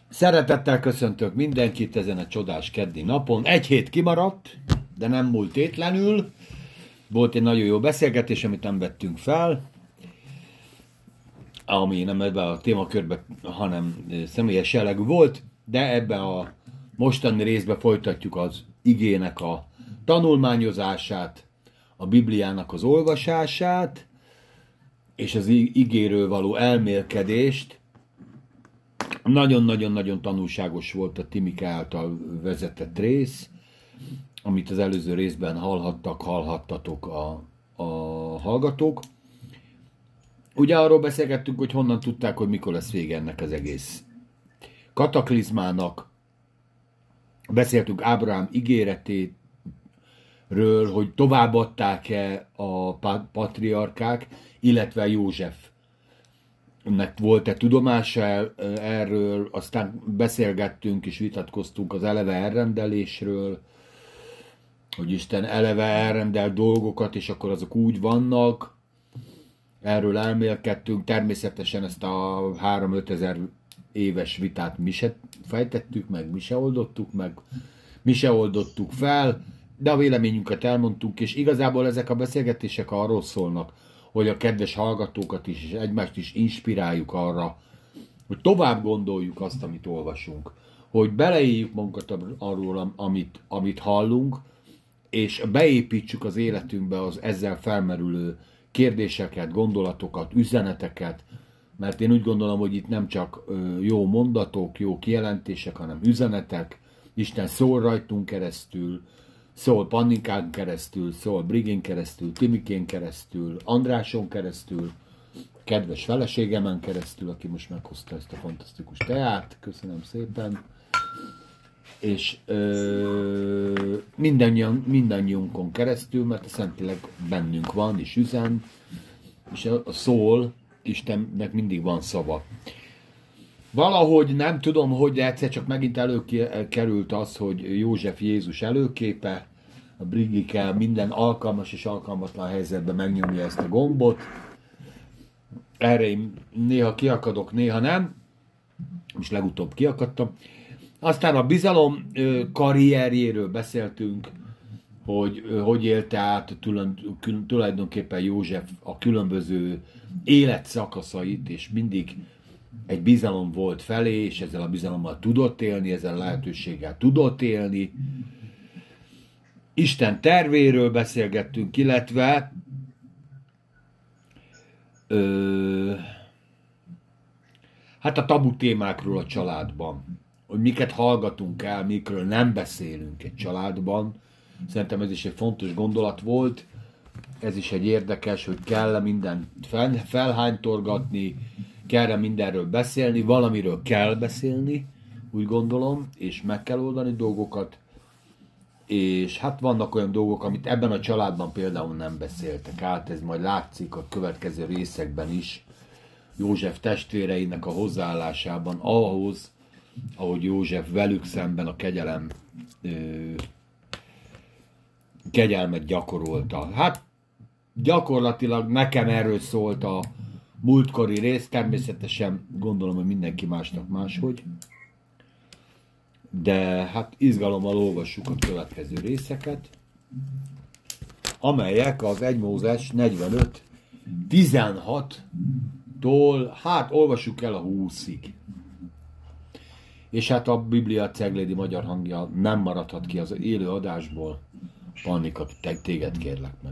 Szeretettel köszöntök mindenkit ezen a csodás keddi napon. Egy hét kimaradt, de nem múlt tétlenül. Volt egy nagyon jó beszélgetés, amit nem vettünk fel, ami nem ebben a témakörben, hanem személyes jellegű volt, de ebben a mostani részben folytatjuk az igének a tanulmányozását, a Bibliának az olvasását, és az igéről való elmélkedést. Nagyon-nagyon-nagyon tanulságos volt a Timike által vezetett rész, amit az előző részben hallhattatok a hallgatók. Ugye arról beszélgettünk, hogy honnan tudták, hogy mikor lesz vége ennek az egész kataklizmának. Beszéltünk Ábrahám ígéretéről, hogy továbbadták-e a patriarkák, illetve József nek volt-e tudomása erről, aztán beszélgettünk és vitatkoztunk az eleve elrendelésről, hogy Isten eleve elrendel dolgokat, és akkor azok úgy vannak. Erről elmélkedtünk, természetesen ezt a 3-5 ezer éves vitát mi se fejtettük meg, mi se oldottuk fel, de a véleményünket elmondtuk, és igazából ezek a beszélgetések arról szólnak, hogy a kedves hallgatókat is, és egymást is inspiráljuk arra, hogy tovább gondoljuk azt, amit olvasunk, hogy beleéljük magunkat arról, amit hallunk, és beépítsük az életünkbe az ezzel felmerülő kérdéseket, gondolatokat, üzeneteket, mert én úgy gondolom, hogy itt nem csak jó mondatok, jó kijelentések, hanem üzenetek. Isten szól rajtunk keresztül, szól Pannikán keresztül, szól Brigén keresztül, Timikén keresztül, Andráson keresztül, kedves feleségemen keresztül, aki most meghozta ezt a fantasztikus teát, köszönöm szépen, és mindannyiunkon keresztül, mert a Szentlélek bennünk van, és üzen, és a szól, Istennek mindig van szava. Valahogy nem tudom, hogy egyszer csak megint előkerült az, hogy József Jézus előképe, a Brigike minden alkalmas és alkalmatlan helyzetben megnyomja ezt a gombot. Erre én néha kiakadok, néha nem. És legutóbb kiakadtam. Aztán a bizalom karrierjéről beszéltünk, hogy élte át tulajdonképpen József a különböző életszakaszait, és mindig egy bizalom volt felé, és ezzel a bizalommal tudott élni, ezzel a lehetőséggel tudott élni. Isten tervéről beszélgettünk, illetve hát a tabu témákról a családban, hogy miket hallgatunk el, mikről nem beszélünk egy családban. Szerintem ez is egy fontos gondolat volt, ez is egy érdekes, hogy kell mindent felhánytorgatni, kell mindenről beszélni, valamiről kell beszélni, úgy gondolom, és meg kell oldani dolgokat, és hát vannak olyan dolgok, amit ebben a családban például nem beszéltek át, ez majd látszik a következő részekben is, József testvéreinek a hozzáállásában ahhoz, ahogy József velük szemben a kegyelmet gyakorolta. Hát gyakorlatilag nekem erről szólt a múltkori rész, természetesen gondolom, hogy mindenki másnak máshogy, de hát izgalommal olvassuk a következő részeket, amelyek az 1 Mózes 45-16-tól, hát olvassuk el a 20-ig. És hát a Biblia Ceglédi magyar hangja nem maradhat ki az élő adásból. Pannika, téged kérlek meg.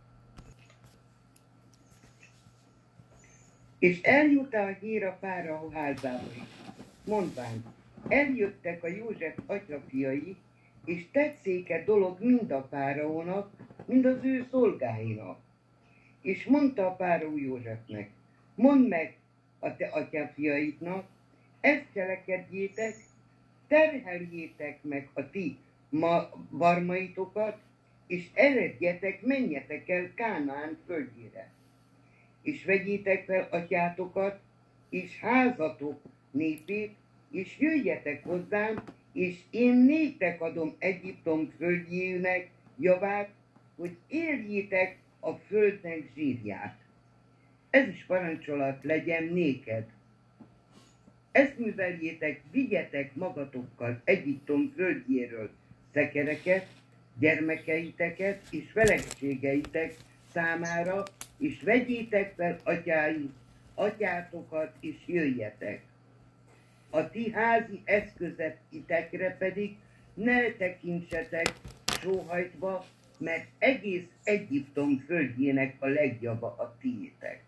És eljut a hír a fáraó házába, mondván, eljöttek a József atyafiai, és tetszéke dolog mind a fáraónak, mind az ő szolgáinak. És mondta a fáraó Józsefnek, mondd meg a te atyafiaidnak, ezt cselekedjétek, terheljétek meg a ti barmaitokat, és eredjetek, menjetek el Kánaán földjére. És vegyétek fel atyátokat, és házatok népét, és jöjjetek hozzám, és én néktek adom Egyiptom földjének javát, hogy érjétek a földnek zsírját. Ez is parancsolat legyen néked. Ezt műveljétek, vigyetek magatokkal Egyiptom földjéről szekereket, gyermekeiteket és feleségeitek számára, és vegyétek fel atyátokat, és jöjjetek. A ti házi eszközeitekre pedig ne tekintsetek sóhajtva, mert egész Egyiptom földjének a legjava a tiétek.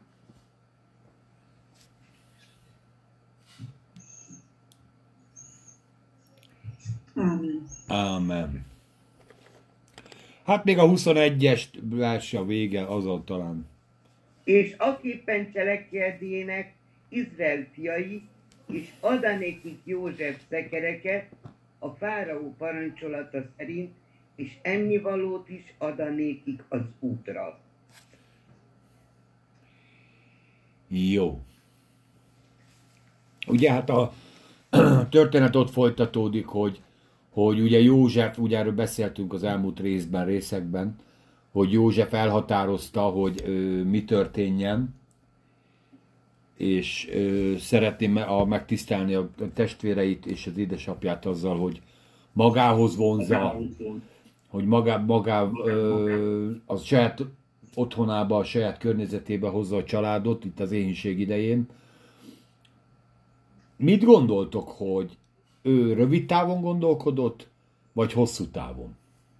Ámen. Ámen. Hát még a 21-es vers a vége, azon talán. És aképpen cselekedjének Izrael fiai, és adanékik József szekereket a fáraó parancsolata szerint, és ennivalót is adanékik az útra. Jó. Ugye hát a történet ott folytatódik, hogy ugye József, ugye erről beszéltünk az elmúlt részekben, hogy József elhatározta, hogy mi történjen, és szeretné megtisztelni a testvéreit és az édesapját azzal, hogy magához vonzza, hogy a saját otthonába, a saját környezetébe hozza a családot, itt az éhínség idején. Mit gondoltok, hogy ő rövid távon gondolkodott, vagy hosszú távon?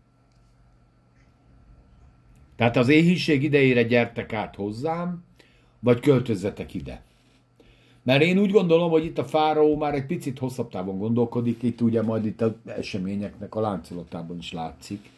Tehát az éhínség idejére gyertek át hozzám, vagy költözzetek ide. Mert én úgy gondolom, hogy itt a fáraó már egy picit hosszabb távon gondolkodik, itt ugye majd itt az eseményeknek a láncolatában is látszik.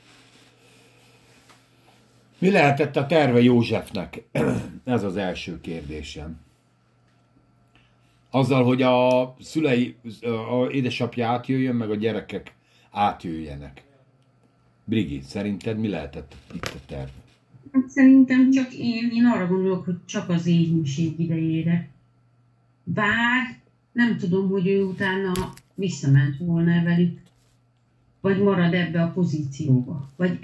Mi lehetett a terve Józsefnek? Ez az első kérdésem. Azzal, hogy a szülei, a édesapja átjöjjön, meg a gyerekek átjöjjenek. Brigi, szerinted mi lehetett itt a terv? Hát szerintem csak én arra gondolok, hogy csak az éhínség idejére. Bár nem tudom, hogy ő utána visszament volna velük, vagy marad ebbe a pozícióba. Vagy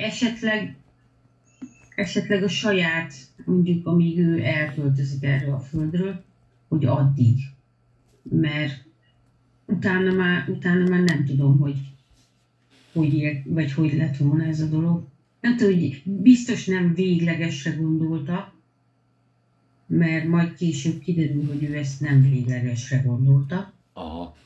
esetleg a saját, mondjuk amíg ő elköltözik erről a földről, hogy addig. Mert utána már nem tudom, hogy lett volna ez a dolog. Nem tudom, hogy biztos nem véglegesre gondolta, mert majd később kiderül, hogy ő ezt nem véglegesre gondolta. Aha.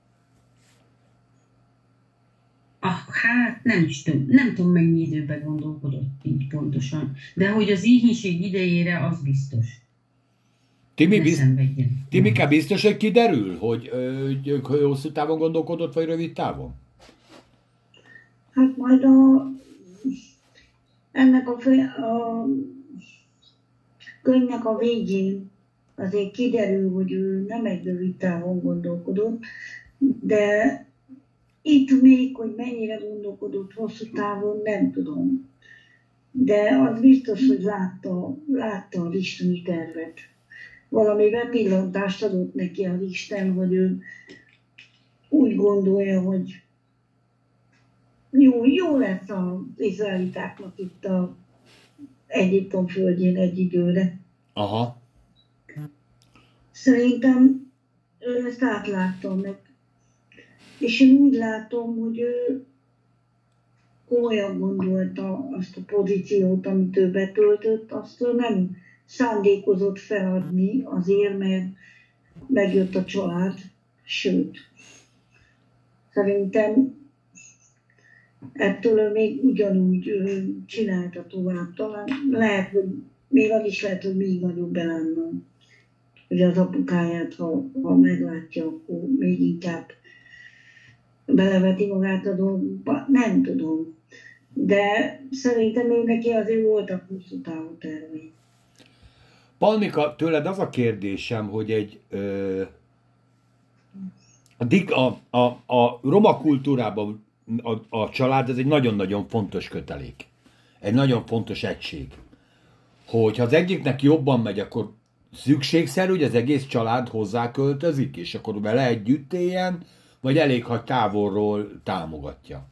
Hát nem tudom mennyi időben gondolkodott így pontosan, de hogy az éhínség idejére, az biztos. Timike, biztos, hogy kiderül, hogy hosszú távon gondolkodott, vagy rövid távon? Hát majd ennek a könyvnek a végén azért kiderül, hogy ő nem egy rövid távon gondolkodott, de itt még, hogy mennyire gondolkodott hosszú távon, nem tudom. De az biztos, hogy látta az isteni tervet. Valami bepillantást adott neki az Isten, hogy ő úgy gondolja, hogy jó lesz az izraelitáknak itt az Egyiptom földjén egy időre. Aha. Szerintem ő ezt átlátta meg. És én úgy látom, hogy ő komolyan gondolta azt a pozíciót, amit ő betöltött, azt ő nem szándékozott feladni azért, mert megjött a család, sőt. Szerintem ettől ő még ugyanúgy csinálta tovább. Talán lehet, hogy még az is lehet, hogy még nagyobb ellennem. Hogy az apukáját, ha meglátja, akkor még inkább beleveti magát a dolgokba. Nem tudom. De szerintem ő neki azért voltak hosszú távú tervei. Palmika, tőled az a kérdésem, hogy a roma kultúrában a család ez egy nagyon-nagyon fontos kötelék. Egy nagyon fontos egység. Hogyha az egyiknek jobban megy, akkor szükségszerű, hogy az egész család hozzá költözik, és akkor vele együtt éljen, vagy elég, ha távolról támogatja.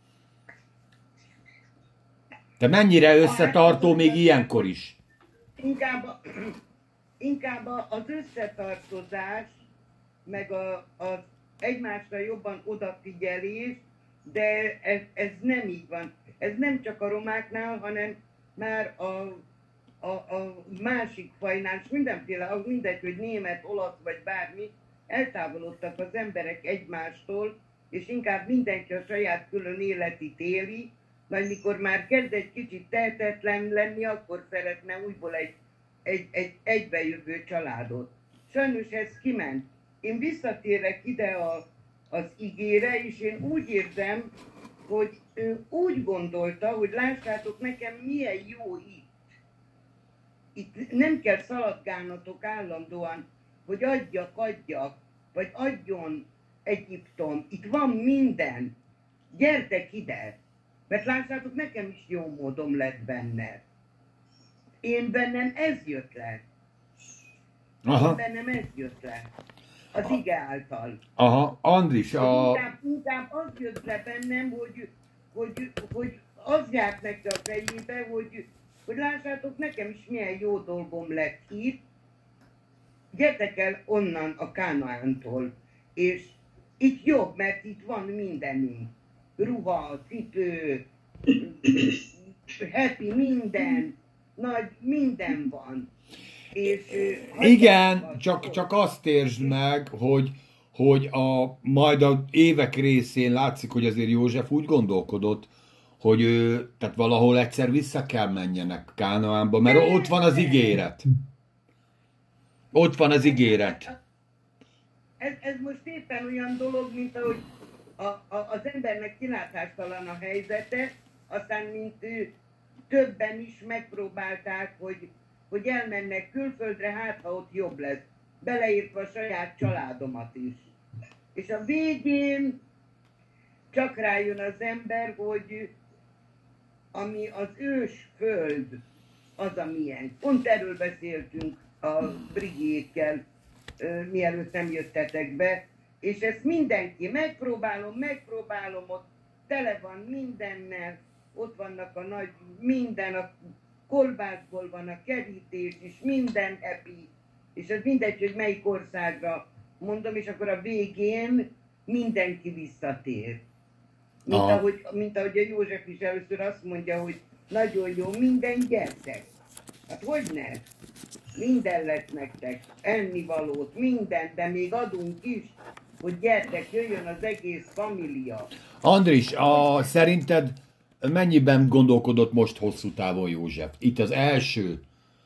De mennyire összetartó még ilyenkor is? Inkább az összetartozás meg az egymásra jobban odafigyelés, de ez nem így van. Ez nem csak a romáknál, hanem már a másik fajnál, és mindenféle, mindegy, hogy német, olasz vagy bármi, eltávolodtak az emberek egymástól, és inkább mindenki a saját külön életét éli, majd mikor már kezd egy kicsit tehetetlen lenni, akkor szeretne újból egy egybejövő családot. Sajnos ez kiment. Én visszatérek ide az igére, és én úgy érzem, hogy ő úgy gondolta, hogy lássátok nekem milyen jó itt. Itt nem kell szaladgálnotok állandóan, hogy adjak, vagy adjon Egyiptom. Itt van minden. Gyertek ide. Mert lássátok, nekem is jó módom lett benne. Én bennem ez jött le. Aha. Én bennem ez jött le. Az ige által. Aha, Andris, Inkább az jött le bennem, hogy az járt neki a fejébe, hogy lássátok, nekem is milyen jó dolgom lett itt. Gyertek el onnan a Kánaántól. És itt jobb, mert itt van mindenünk. Ruha, cipő, happy, minden, nagy, minden van. És, igen, csak azt értsd meg, hogy majd a évek részén látszik, hogy azért József úgy gondolkodott, hogy ő, tehát valahol egyszer vissza kell menjenek Kánaánba, mert ott van az ígéret. Ott van az ígéret. Ez most éppen olyan dolog, mint ahogy az embernek kilátástalan a helyzete, aztán mint többen is megpróbálták, hogy elmennek külföldre, hát ha ott jobb lesz, beleírtva a saját családomat is. És a végén csak rájön az ember, hogy ami az ős föld, az a milyen. Pont erről beszéltünk a Brigiékkel, mielőtt nem jöttetek be, és ezt mindenki, megpróbálom, ott tele van mindennel, ott vannak a nagy, minden, a kolbászból van a kerítés, és minden happy, és ez mindegy, hogy melyik országra mondom, és akkor a végén mindenki visszatér. Mint ahogy a József is először azt mondja, hogy nagyon jó, minden gyertek. Hát hogyne? Minden lett nektek, ennivalót, minden, de még adunk is, hogy gyertek, jöjjön az egész família. Andris, szerinted mennyiben gondolkodott most hosszú távon József? Itt az első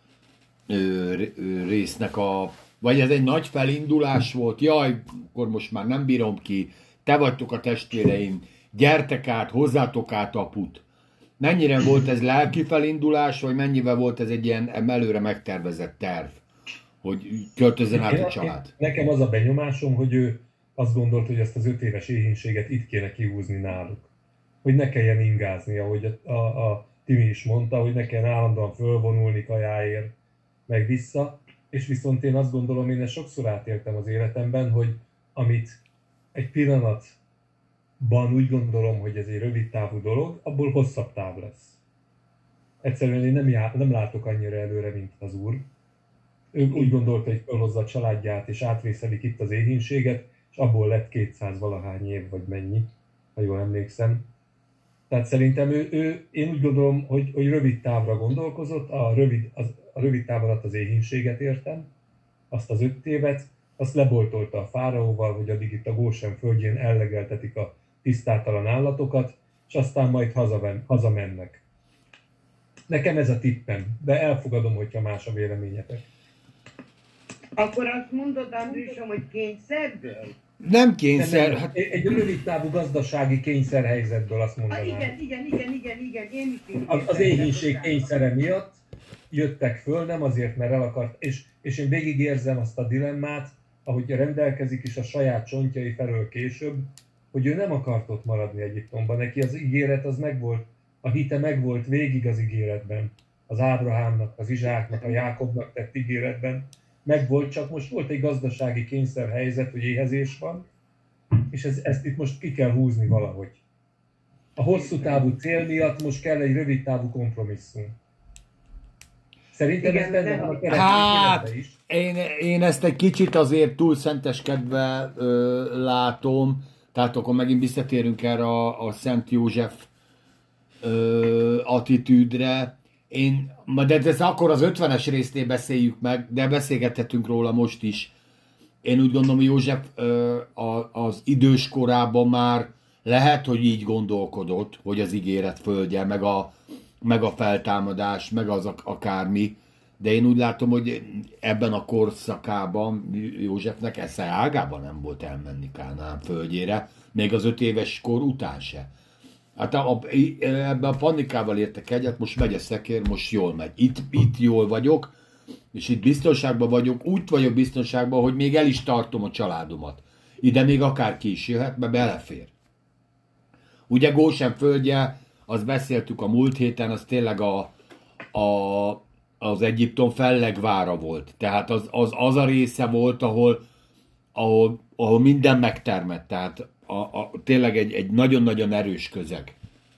résznek vagy ez egy nagy felindulás volt, jaj, akkor most már nem bírom ki, te vagytok a testvéreim, gyertek át, hozzátok át aput. Mennyire volt ez lelki felindulás, vagy mennyivel volt ez egy ilyen előre megtervezett terv, hogy költözzen át a család? Nekem az a benyomásom, hogy ő azt gondolt, hogy ezt az 5 éves éhínséget itt kéne kihúzni náluk. Hogy ne kelljen ingázni, ahogy a Timi is mondta, hogy ne kelljen állandóan fölvonulni kajáért, meg vissza. És viszont én azt gondolom, én ezt sokszor átéltem az életemben, hogy amit egy pillanatban úgy gondolom, hogy ez egy rövid távú dolog, abból hosszabb táv lesz. Egyszerűen én nem látok annyira előre, mint az Úr. Ő úgy gondolta, hogy felhozza a családját, és átvészelik itt az éhínséget, és abból lett 200 valahány év, vagy mennyi, ha jól emlékszem. Tehát szerintem én úgy gondolom, hogy rövid távra gondolkozott, a rövid táv alatt az éhínséget értem, azt az 5 évet, azt leboltolta a fáraóval, hogy addig itt a Gósen földjén ellegeltetik a tisztátalan állatokat, és aztán majd hazamennek. Nekem ez a tippem, de elfogadom, hogyha más a véleményetek. Akkor azt mondod, Andrisom, hogy kényszerből? Nem kényszer. Hát egy rövid távú gazdasági kényszerhelyzetből azt mondanám. Igen, én is az éhínség kényszere miatt jöttek föl, nem azért, mert el akart, és én végigérzem azt a dilemmát, ahogy rendelkezik is a saját csontjai felől később, hogy ő nem akart ott maradni Egyiptomban. Neki az ígéret az megvolt, a hite megvolt végig az ígéretben. Az Ábrahámnak, az Izsáknak, a Jákobnak tett ígéretben megvolt, csak most volt egy gazdasági kényszerhelyzet, hogy éhezés van, és ezt itt most ki kell húzni valahogy. A hosszú távú cél miatt most kell egy rövid távú kompromisszum. Szerintem Igen, ez benne de van a nem- keresztény Hát, életben is. én ezt egy kicsit azért túl szenteskedve látom, tehát akkor megint visszatérünk erre a Szent József attitűdre. De ez akkor az 50-es résznél beszéljük meg, de beszélgethetünk róla most is. Én úgy gondolom, hogy József az idős korában már lehet, hogy így gondolkodott, hogy az ígéret földje, meg a feltámadás, meg az akármi, de én úgy látom, hogy ebben a korszakában Józsefnek esze ágában nem volt elmenni Kánaán földjére, még az 5 éves kor után se. Hát ebben a panikával értek egyet, most megy a szekér, most jól megy. Itt jól vagyok, és itt biztonságban vagyok, úgy vagyok biztonságban, hogy még el is tartom a családomat. Ide még akárki is jöhet, mert belefér. Ugye Gósen földje, azt beszéltük a múlt héten, az tényleg az Egyiptom fellegvára volt. Tehát az a része volt, ahol minden megtermett. Tehát tényleg egy nagyon-nagyon erős közeg.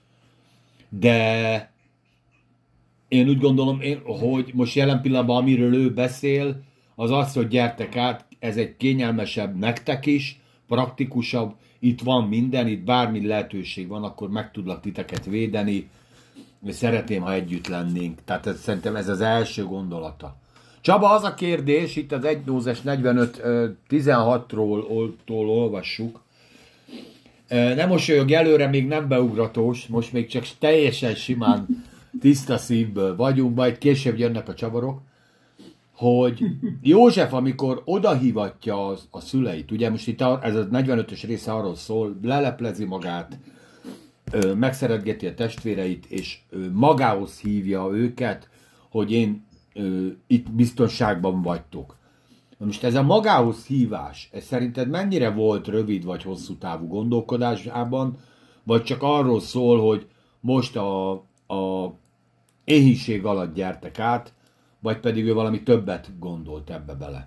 De én úgy gondolom, hogy most jelen pillanatban, amiről ő beszél, az az, hogy gyertek át, ez egy kényelmesebb nektek is, praktikusabb, itt van minden, itt bármi lehetőség van, akkor meg tudlak titeket védeni, és szeretném, ha együtt lennénk. Tehát szerintem ez az első gondolata. Csaba, az a kérdés, itt az 1 Mózes 45-16-ról olvassuk. Nem mosolyog előre, még nem beugratós, most még csak teljesen simán, tiszta szívből vagyunk, majd később jönnek a csavarok, hogy József, amikor odahívatja a szüleit, ugye most itt ez a 45-ös része arról szól, leleplezi magát, megszeretgeti a testvéreit, és magához hívja őket, hogy itt biztonságban vagytok. Most ez a magához hívás, ez szerinted mennyire volt rövid vagy hosszú távú gondolkodásában, vagy csak arról szól, hogy most a éhínség alatt gyertek át, vagy pedig ő valami többet gondolt ebbe bele?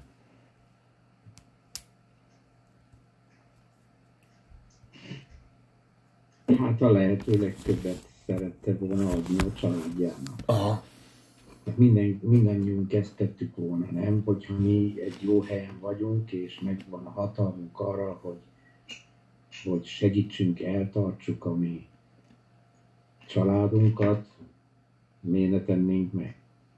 Hát a lehető legtöbbet szerette volna adni a családjának. Aha. Mindannyiunk ezt tettük volna, nem? Hogyha mi egy jó helyen vagyunk, és megvan a hatalmunk arra, hogy segítsünk, eltartsuk a mi családunkat, miért ne tennénk meg?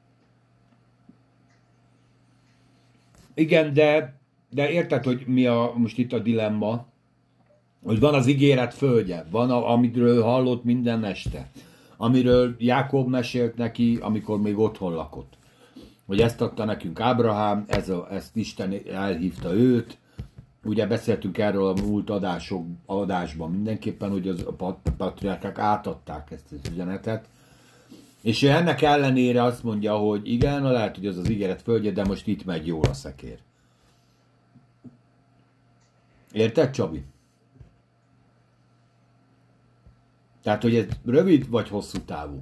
Igen, de érted, hogy mi most itt a dilemma? Hogy van az ígéret földje, van, amiről hallott minden este, amiről Jákob mesélt neki, amikor még otthon lakott. Hogy ezt adta nekünk Ábrahám, ezt Isten elhívta őt. Ugye beszéltünk erről a múlt adásban mindenképpen, hogy a patriárkák átadták ezt az üzenetet. És ő ennek ellenére azt mondja, hogy igen, lehet, hogy az ígéret földje, de most itt megy jól a szekér. Érted, Csabi? Tehát, hogy ez rövid vagy hosszú távú?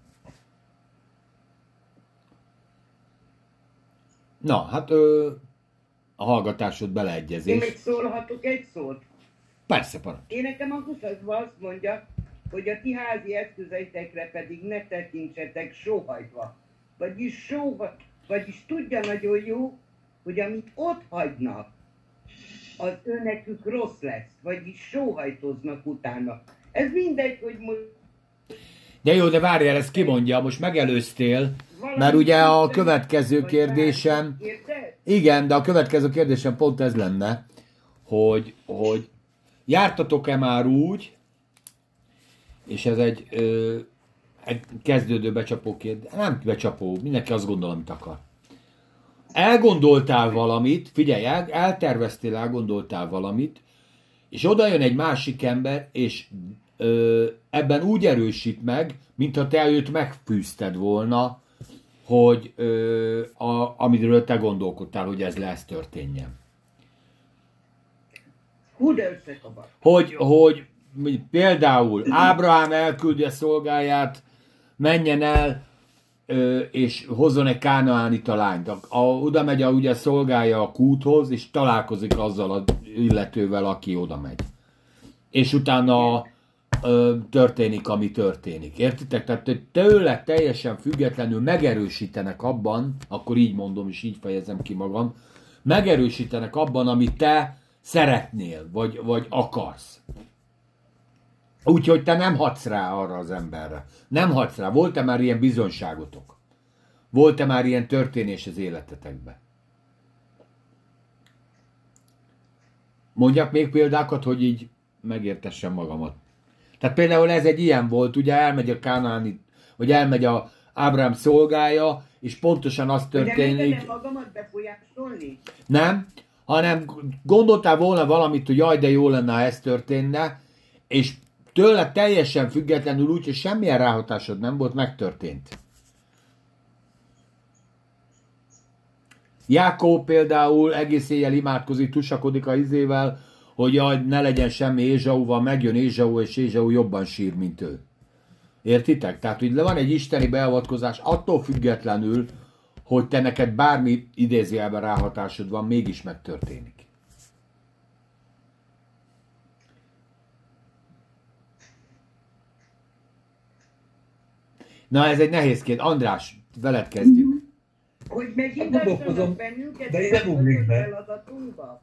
Na, hát a hallgatásod Én beleegyezés. még szólhatok egy szót? Persze, parancsolj. Én nekem a 20-asban azt mondja, hogy a ti házi eszközeitekre pedig ne tekintsetek sóhajtva. Vagyis tudja nagyon jó, hogy amit ott hagynak, az őnekük rossz lesz, vagyis sóhajtoznak utána. Ez mindegy, hogy most De jó, de várjál, ezt kimondja, most megelőztél, mert ugye a következő kérdésem, Érted? igen, de a következő kérdésem pont ez lenne, hogy jártatok-e már úgy, és ez egy kezdődő becsapó kérdés, nem becsapó, mindenki azt gondol, amit akar. Elgondoltál valamit, figyelj, elterveztél, elgondoltál valamit, és oda jön egy másik ember, és ebben úgy erősít meg, mintha te őt megfűzted volna, hogy amiről te gondolkodtál, hogy ez történjen. Hú, de összekavar. Hogy például Ábrahám elküldi a szolgáját, menjen el, és hozzon egy kánaánita lányt. Oda megy ugye a szolgája a kúthoz, és találkozik azzal az illetővel, aki oda megy. És utána történik, ami történik. Értitek? Tehát hogy tőle teljesen függetlenül megerősítenek abban, akkor így mondom, és így fejezem ki magam, megerősítenek abban, amit te szeretnél, vagy akarsz. Úgyhogy te nem hadsz rá arra az emberre. Nem hadsz rá. Volt-e már ilyen bizonyságotok? Volt-e már ilyen történés az életetekben? Mondjak még példákat, hogy így megértessem magamat. Tehát például ez egy ilyen volt, ugye elmegy a Kánaáni, vagy elmegy a Ábrám szolgája, és pontosan az Ugye történik. nem magamat befolyásolni? Nem, hanem gondoltál volna valamit, hogy jaj, de jó lenne, ha ez történne, és tőle teljesen függetlenül úgy, hogy semmilyen ráhatásod nem volt, megtörtént. Jákob például egész éjjel imádkozik, tusakodik a izével, hogy jaj, ne legyen semmi Ézsauval, megjön Ézsau, és Ézsau jobban sír, mint ő. Értitek? Tehát, hogy van egy isteni beavatkozás, attól függetlenül, hogy te neked bármi idézőjelben ráhatásod van, mégis megtörténik. Na, ez egy nehéz kérdés. András, veled kezdjük. Hogy megint Gondolkozom, bennünket, de én nem ugrik be. feladatunkba.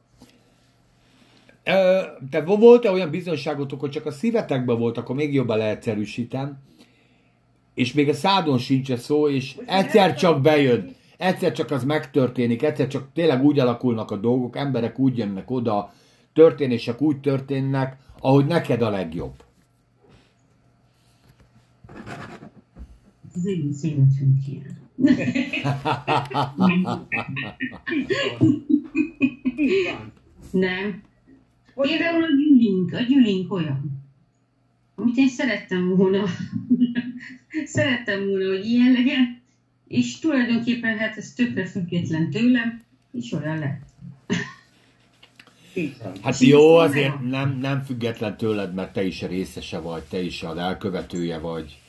Te volt-e olyan bizonyságotok, hogy csak a szívetekben volt, akkor még jobban leegyszerűsítem, és még a szádon sincs szó, és egyszer csak bejön, egyszer csak az megtörténik, egyszer csak tényleg úgy alakulnak a dolgok, emberek úgy jönnek oda, történések úgy történnek, ahogy neked a legjobb. Az egész életünk ilyen. Így van. Nem. Például a gyülink olyan, amit én szerettem volna, hogy ilyen legyen, és tulajdonképpen hát ez tökre független tőlem, és olyan lett. Hát jó, azért nem független tőled, mert te is részese vagy, te is az elkövetője vagy.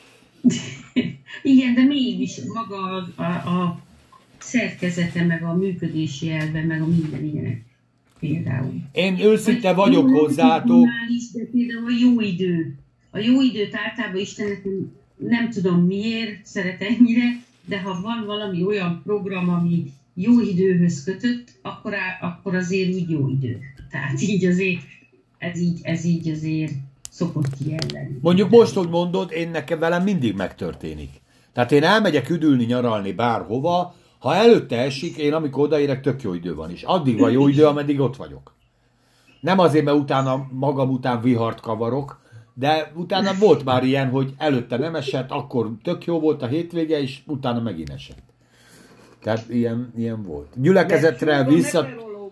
Igen, de mégis maga a szerkezete, meg a működési elve, meg a minden ilyenek. Például. Én őszinte vagyok hozzátok. De például a jó idő. A jó időt általában Istennek nem tudom miért szeret ennyire, de ha van valami olyan program, ami jó időhöz kötött, akkor azért úgy jó idő. Tehát így azért, ez így azért szokott kijellenni. Mondjuk most, hogy mondod, én nekem velem mindig megtörténik. Tehát én elmegyek üdülni, nyaralni bárhova, ha előtte esik, én amikor odaérek, tök jó idő van is. Addig van jó idő, ameddig ott vagyok. Nem azért, mert utána magam után vihart kavarok, de utána volt már ilyen, hogy előtte nem esett, akkor tök jó volt a hétvége, és utána megint esett. Tehát ilyen volt. Gyülekezetre vissza...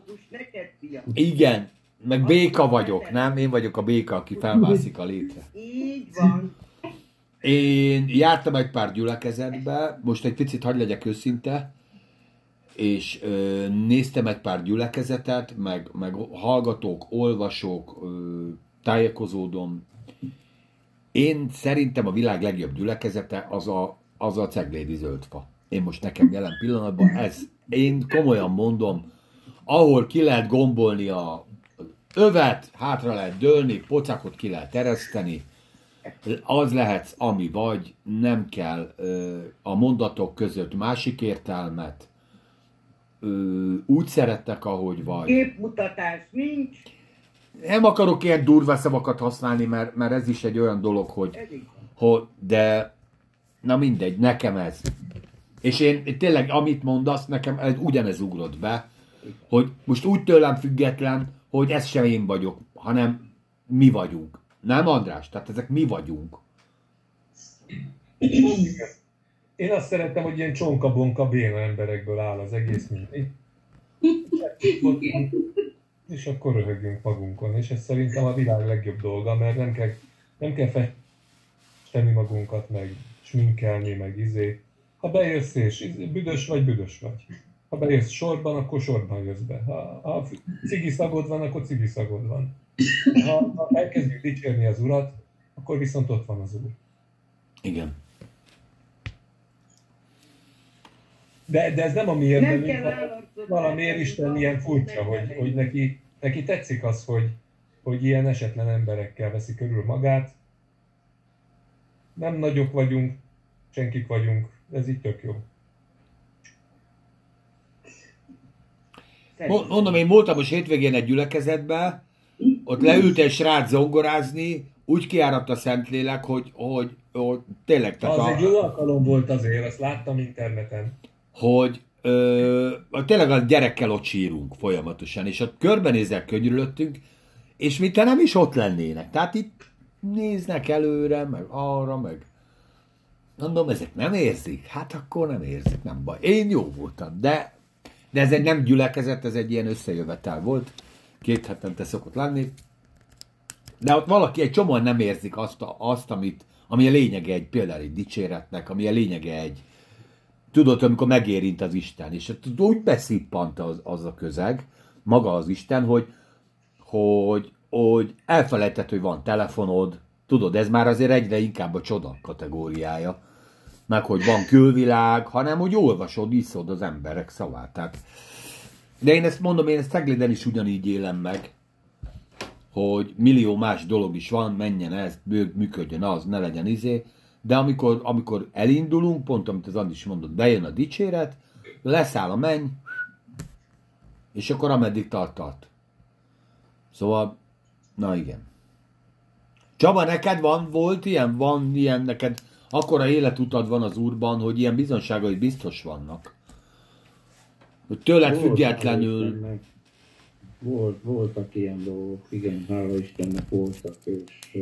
Igen, meg béka vagyok, nem? Én vagyok a béka, aki felmászik a létre. Így van. Én jártam egy pár gyülekezetbe, most egy picit hadd legyek őszinte, és néztem egy pár gyülekezetet, meg hallgatók, olvasók, tájékozódom. Én szerintem a világ legjobb gyülekezete az a Ceglédi Zöldfa. Én most nekem jelen pillanatban én komolyan mondom, ahol ki lehet gombolni a övet, hátra lehet dőlni, pocakot ki lehet ereszteni, az lehetsz, ami vagy, nem kell a mondatok között másik értelmet, úgy szerettek, ahogy vagy. Képmutatás nincs. Nem akarok ilyen durva szavakat használni, mert ez is egy olyan dolog, hogy de na mindegy, nekem ez. És én tényleg, amit mondasz, nekem ugyanez ugrott be, hogy most úgy tőlem független, hogy ez sem én vagyok, hanem mi vagyunk. Nem, András? Tehát ezek mi vagyunk. Én azt szerettem, hogy ilyen csonka-bonka béna emberekből áll az egész mindig. És akkor röhögünk magunkon. És ez szerintem a világ legjobb dolga, mert nem kell festeni magunkat, meg sminkelni, meg Ha bejössz és büdös vagy. Ha bejössz sorban, akkor sorban jössz be. Ha cigi szagod van, akkor cigi szagod van. Ha elkezdjük dicsérni az Urat, akkor viszont ott van az Úr. Igen. De ez nem a mi érdemünk, valamiért Isten ilyen furcsa, hogy neki tetszik az, hogy ilyen esetlen emberekkel veszi körül magát. Nem nagyok vagyunk, senkik vagyunk, ez így tök jó. Mondom, én voltam most hétvégén egy gyülekezetben, ott leült egy srác zongorázni, úgy kiáradt a Szentlélek, hogy tényleg... Tehát Az egy jó alkalom volt azért, azt láttam interneten. Hogy tényleg a gyerekkel ott sírunk folyamatosan, és ott körbenézek, könyörülöttünk, és mintha nem is ott lennének. Tehát itt néznek előre, meg arra, meg... Mondom, ezek nem érzik? Hát akkor nem érzik, nem baj. Én jó voltam, de ez egy nem gyülekezet, ez egy ilyen összejövetel volt. 2 hetente szokott lenni. De ott valaki, egy csomóan nem érzik azt ami a lényege például egy dicséretnek, ami a lényege tudod, amikor megérint az Isten, és úgy beszippant az a közeg, maga az Isten, hogy elfelejtett, hogy van telefonod, tudod, ez már azért egyre inkább a csoda kategóriája, meg hogy van külvilág, hanem hogy olvasod, iszod az emberek szavát. Tehát, de én ezt mondom, én ezt Cegleden is ugyanígy élem meg, hogy millió más dolog is van, menjen ez, működjön az, ne legyen de amikor elindulunk, pont amit az Andi is mondott, bejön a dicséret, leszáll a menny, és akkor ameddig tart. Szóval, na igen. Csaba, neked van ilyen neked, akkora életutad van az Úrban, hogy ilyen bizonságai biztos vannak. Hogy tőled függetlenül... Voltak ilyen dolgok, igen, hála Istennek voltak, és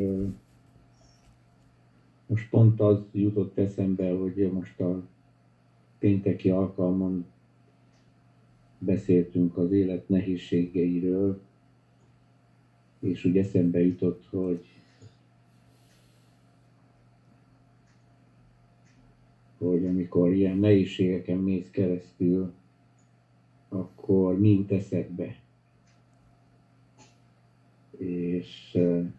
most pont az jutott eszembe, hogy most a pénteki alkalmon beszéltünk az élet nehézségeiről, és úgy eszembe jutott, hogy amikor ilyen nehézségeken mész keresztül, akkor mi jut eszedbe. És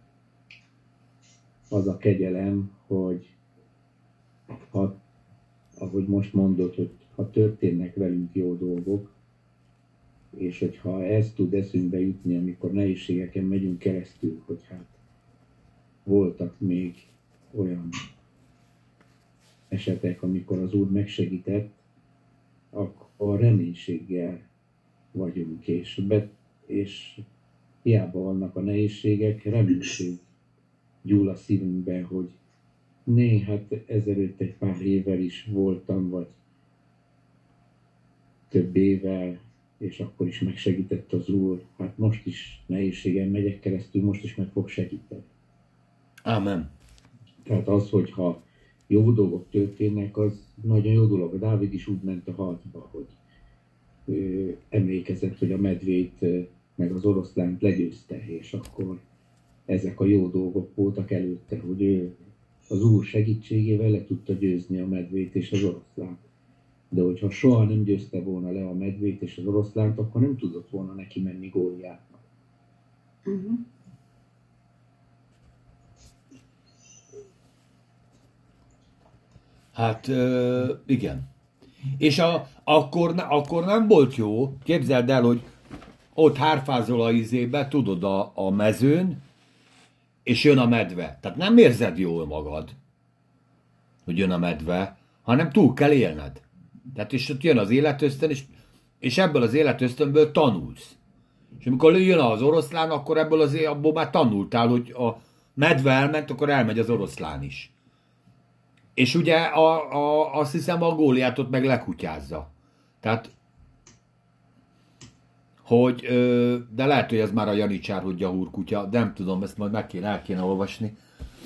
az a kegyelem, hogy ahogy most mondod, hogy ha történnek velünk jó dolgok, és hogyha ez tud eszünkbe jutni, amikor nehézségeken megyünk keresztül, hogy hát voltak még olyan esetek, amikor az Úr megsegített, akkor reménységgel vagyunk, és hiába vannak a nehézségek, reménység gyúl a szívünkbe, hogy hát ezelőtt egy pár évvel is voltam, vagy több évvel, és akkor is megsegített az Úr. Hát most is nehézségen megyek keresztül, most is meg fog segíteni. Amen. Tehát az, hogyha jó dolgok történnek, az nagyon jó dolog. Dávid is úgy ment a harcba, hogy emlékezett, hogy a medvét meg az oroszlánt legyőzte, és akkor ezek a jó dolgok voltak előtte, hogy ő az Úr segítségével le tudta győzni a medvét és az oroszlánt. De hogyha soha nem győzte volna le a medvét és az oroszlánt, akkor nem tudott volna neki menni Góliátnak. Uh-huh. Hát igen. És akkor nem volt jó, képzeld el, hogy ott hárfázol a izébe, tudod, a mezőn, és jön a medve. Tehát nem érzed jól magad, hogy jön a medve, hanem túl kell élned. Tehát és ott jön az életösztön, és ebből az életösztönből tanulsz. És amikor jön az oroszlán, akkor abból már tanultál, hogy a medve elment, akkor elmegy az oroszlán is. És ugye azt hiszem a Góliátot meg lekutyázza. Tehát, hogy, de lehet, hogy ez már a Janicsár, hogy a húrkutya, de nem tudom, ezt majd el kéne olvasni.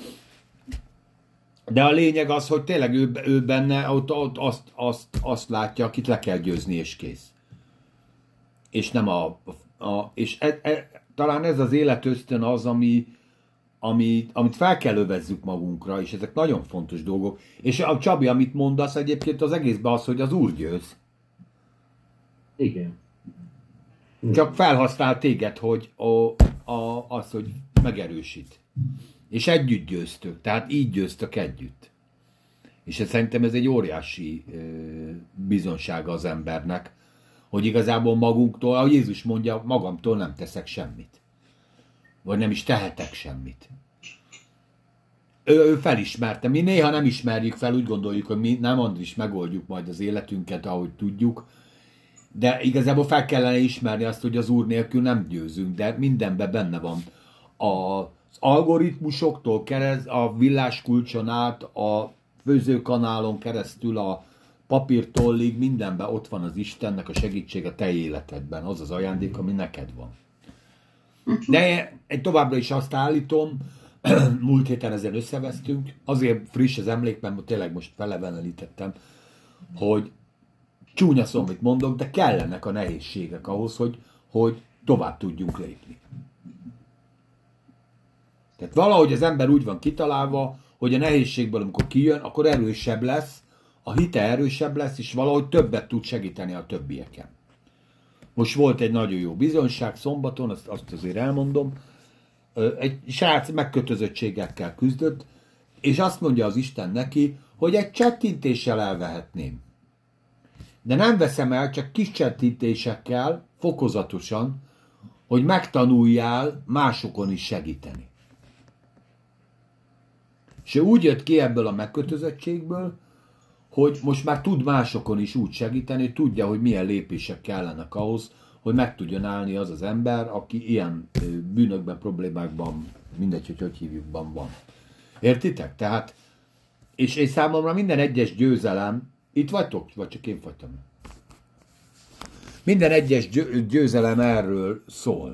De a lényeg az, hogy tényleg ő benne ott azt látja, akit le kell győzni, és kész. És nem és talán ez az életösztön az, amit fel kell övezzük magunkra, és ezek nagyon fontos dolgok. És a Csabi, amit mondasz egyébként az egészben az, hogy az Úr győz. Igen. Csak felhasznál téged, hogy az, hogy megerősít. És együtt győztök, tehát így győztök együtt. És szerintem ez egy óriási bizonsága az embernek, hogy igazából magunktól, ahogy Jézus mondja, magamtól nem teszek semmit. Vagy nem is tehetek semmit. Ő felismerte. Mi néha nem ismerjük fel, úgy gondoljuk, hogy mi nem Andris megoldjuk majd az életünket, ahogy tudjuk. De igazából fel kellene ismerni azt, hogy az Úr nélkül nem győzünk, de mindenben benne van. Az algoritmusoktól a villáskulcson át, a főzőkanálon keresztül, a papírtollig, mindenben ott van az Istennek a segítség a te életedben. Az az ajándék, ami neked van. De én továbbra is azt állítom, múlt héten ezen összevesztünk, azért friss az emlékben, tényleg most felevenenítettem, hogy csúnya szó, amit mondok, de kellenek a nehézségek ahhoz, hogy tovább tudjunk lépni. Tehát valahogy az ember úgy van kitalálva, hogy a nehézségből, amikor kijön, akkor erősebb lesz, a hite erősebb lesz, és valahogy többet tud segíteni a többieken. Most volt egy nagyon jó bizonyság szombaton, azt azért elmondom, egy srác megkötözöttségekkel küzdött, és azt mondja az Isten neki, hogy egy csettintéssel elvehetném. De nem veszem el, csak kis csettintésekkel, fokozatosan, hogy megtanuljál másokon is segíteni. És ő úgy jött ki ebből a megkötözöttségből, hogy most már tud másokon is úgy segíteni, tudja, hogy milyen lépések kellenek ahhoz, hogy meg tudjon állni az az ember, aki ilyen bűnökben, problémákban, mindegy, hogy hívjukban van. Értitek? Tehát, és számomra minden egyes győzelem, itt vagytok, vagy csak én fagytam? Minden egyes győzelem erről szól.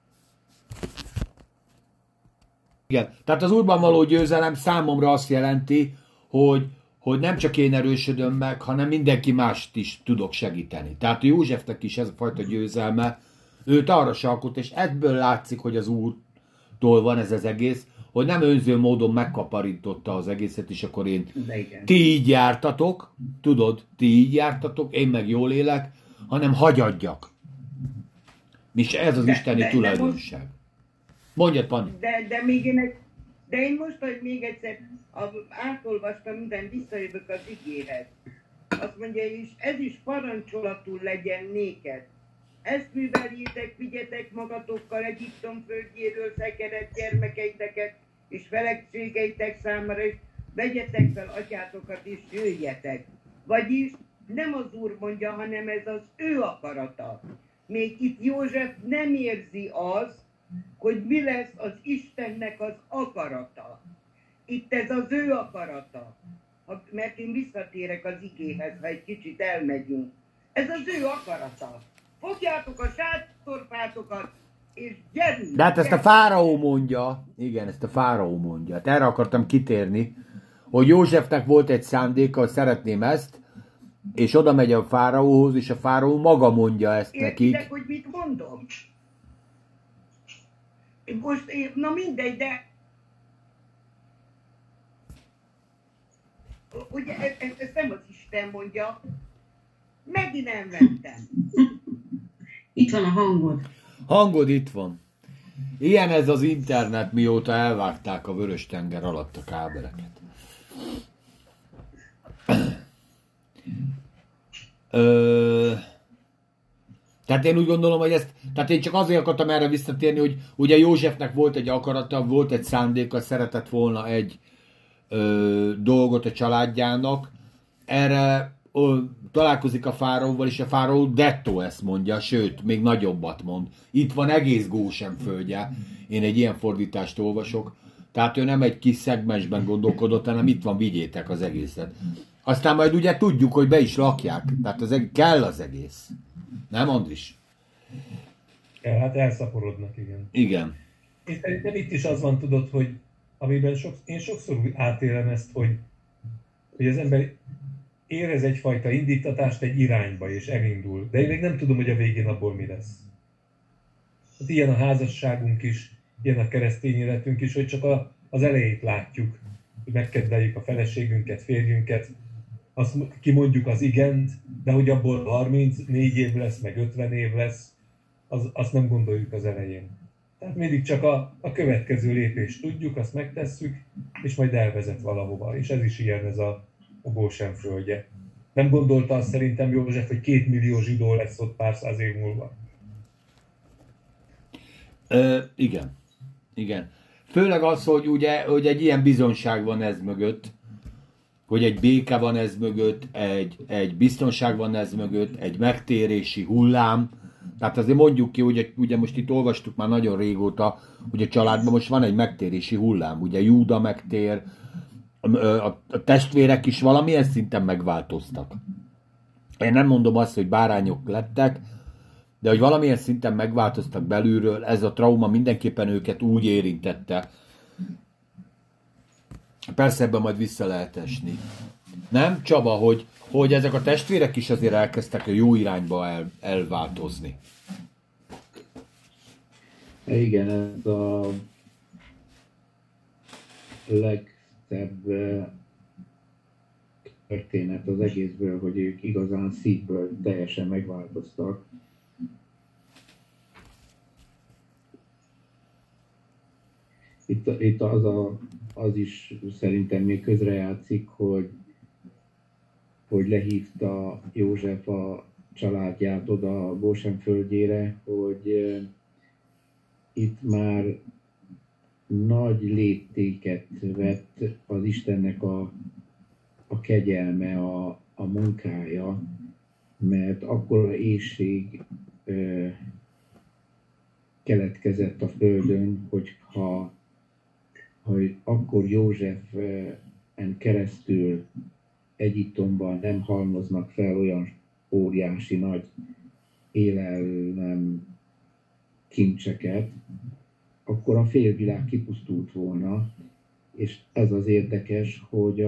Igen, tehát az Úrban való győzelem számomra azt jelenti, hogy nem csak én erősödöm meg, hanem mindenki mást is tudok segíteni. Tehát a Józsefnek is ez a fajta győzelme, őt arra sarkott, és ebből látszik, hogy az Úrtól van ez az egész, hogy nem önző módon megkaparította az egészet, és akkor ti így jártatok, tudod, ti így jártatok, én meg jól élek, hanem hagyadjak. És ez az isteni tulajdonság. Mondjad, Pani. De én most, hogy még egyszer átolvastam minden, visszajövök az igéhez. Azt mondja, és ez is parancsolatul legyen néked. Ezt műveljétek, vigyetek magatokkal Egyiptom földjéről szekeret gyermekeiteket, és feleségeitek számára, és vegyetek fel atyátokat, és jöjjetek. Vagyis nem az Úr mondja, hanem ez az ő akarata. Még itt József nem érzi azt, hogy mi lesz az Istennek az akarata. Itt ez az ő akarata. Mert én visszatérek az igéhez, ha egy kicsit elmegyünk. Ez az ő akarata. Fogjátok a sátorfátokat, és gyerünk! De hát ezt a fáraó mondja, igen, ezt a fáraó mondja. Hát erre akartam kitérni, hogy Józsefnek volt egy szándéka, hogy szeretném ezt, és oda megy a fáraóhoz, és a fáraó maga mondja ezt nekik. Értitek, hogy mit mondom? Most, na mindegy, de ugye ezt nem az Isten mondja, megint nem vettem. Itt van a hangod. Hangod itt van. Ilyen ez az internet, mióta elvágták a Vörös-tenger alatt a kábeleket. Tehát én úgy gondolom, hogy tehát én csak azért akartam erre visszatérni, hogy ugye Józsefnek volt egy akarata, volt egy szándéka, szeretett volna egy dolgot a családjának. Erre találkozik a fáraóval, és a fáraó dettó ezt mondja, sőt, még nagyobbat mond. Itt van egész Gósen földje. Én egy ilyen fordítást olvasok. Tehát ő nem egy kis szegmensben gondolkodott, hanem itt van, vigyétek az egészet. Aztán majd ugye tudjuk, hogy be is lakják. Tehát kell az egész. Nem, Andris? Hát elszaporodnak, igen. Igen. És szerintem itt is az van, tudod, hogy amiben én sokszor átélem ezt, hogy az ember érez egyfajta indítatást egy irányba, és elindul. De én még nem tudom, hogy a végén abból mi lesz. Hát ilyen a házasságunk is, ilyen a keresztény életünk is, hogy csak az elejét látjuk, hogy megkedveljük a feleségünket, férjünket, azt kimondjuk az igent, de hogy abból 34 év lesz, meg 50 év lesz, azt nem gondoljuk az elején. Tehát mindig csak a következő lépést tudjuk, azt megtesszük, és majd elvezet valahova. És ez is ilyen, ez a Gósen földje. Nem gondolta azt szerintem József, hogy 2 millió zsidó lesz ott pár száz év múlva. Igen. Igen. Főleg az, hogy ugye, hogy egy ilyen bizonság van ez mögött, hogy egy béke van ez mögött, egy biztonság van ez mögött, egy megtérési hullám. Tehát azért mondjuk ki, hogy ugye most itt olvastuk már nagyon régóta, hogy a családban most van egy megtérési hullám. Ugye Júda megtér, a testvérek is valamilyen szinten megváltoztak. Én nem mondom azt, hogy bárányok lettek, de hogy valamilyen szinten megváltoztak belülről, ez a trauma mindenképpen őket úgy érintette. Persze ebben majd vissza lehet esni. Nem, Csaba, hogy ezek a testvérek is azért elkezdtek a jó irányba elváltozni. Igen, ez a legszebb történet az egészből, hogy ők igazán szívből teljesen megváltoztak. Itt az is szerintem még közrejátszik, hogy lehívta József a családját oda Gósen földjére, hogy itt már nagy léptéket vett az Istennek a kegyelme, a munkája, mert akkora éhség keletkezett a földön, hogy akkor Józsefen keresztül Egyiptomban nem halmoznak fel olyan óriási nagy élelem kincseket, akkor a félvilág kipusztult volna, és ez az érdekes, hogy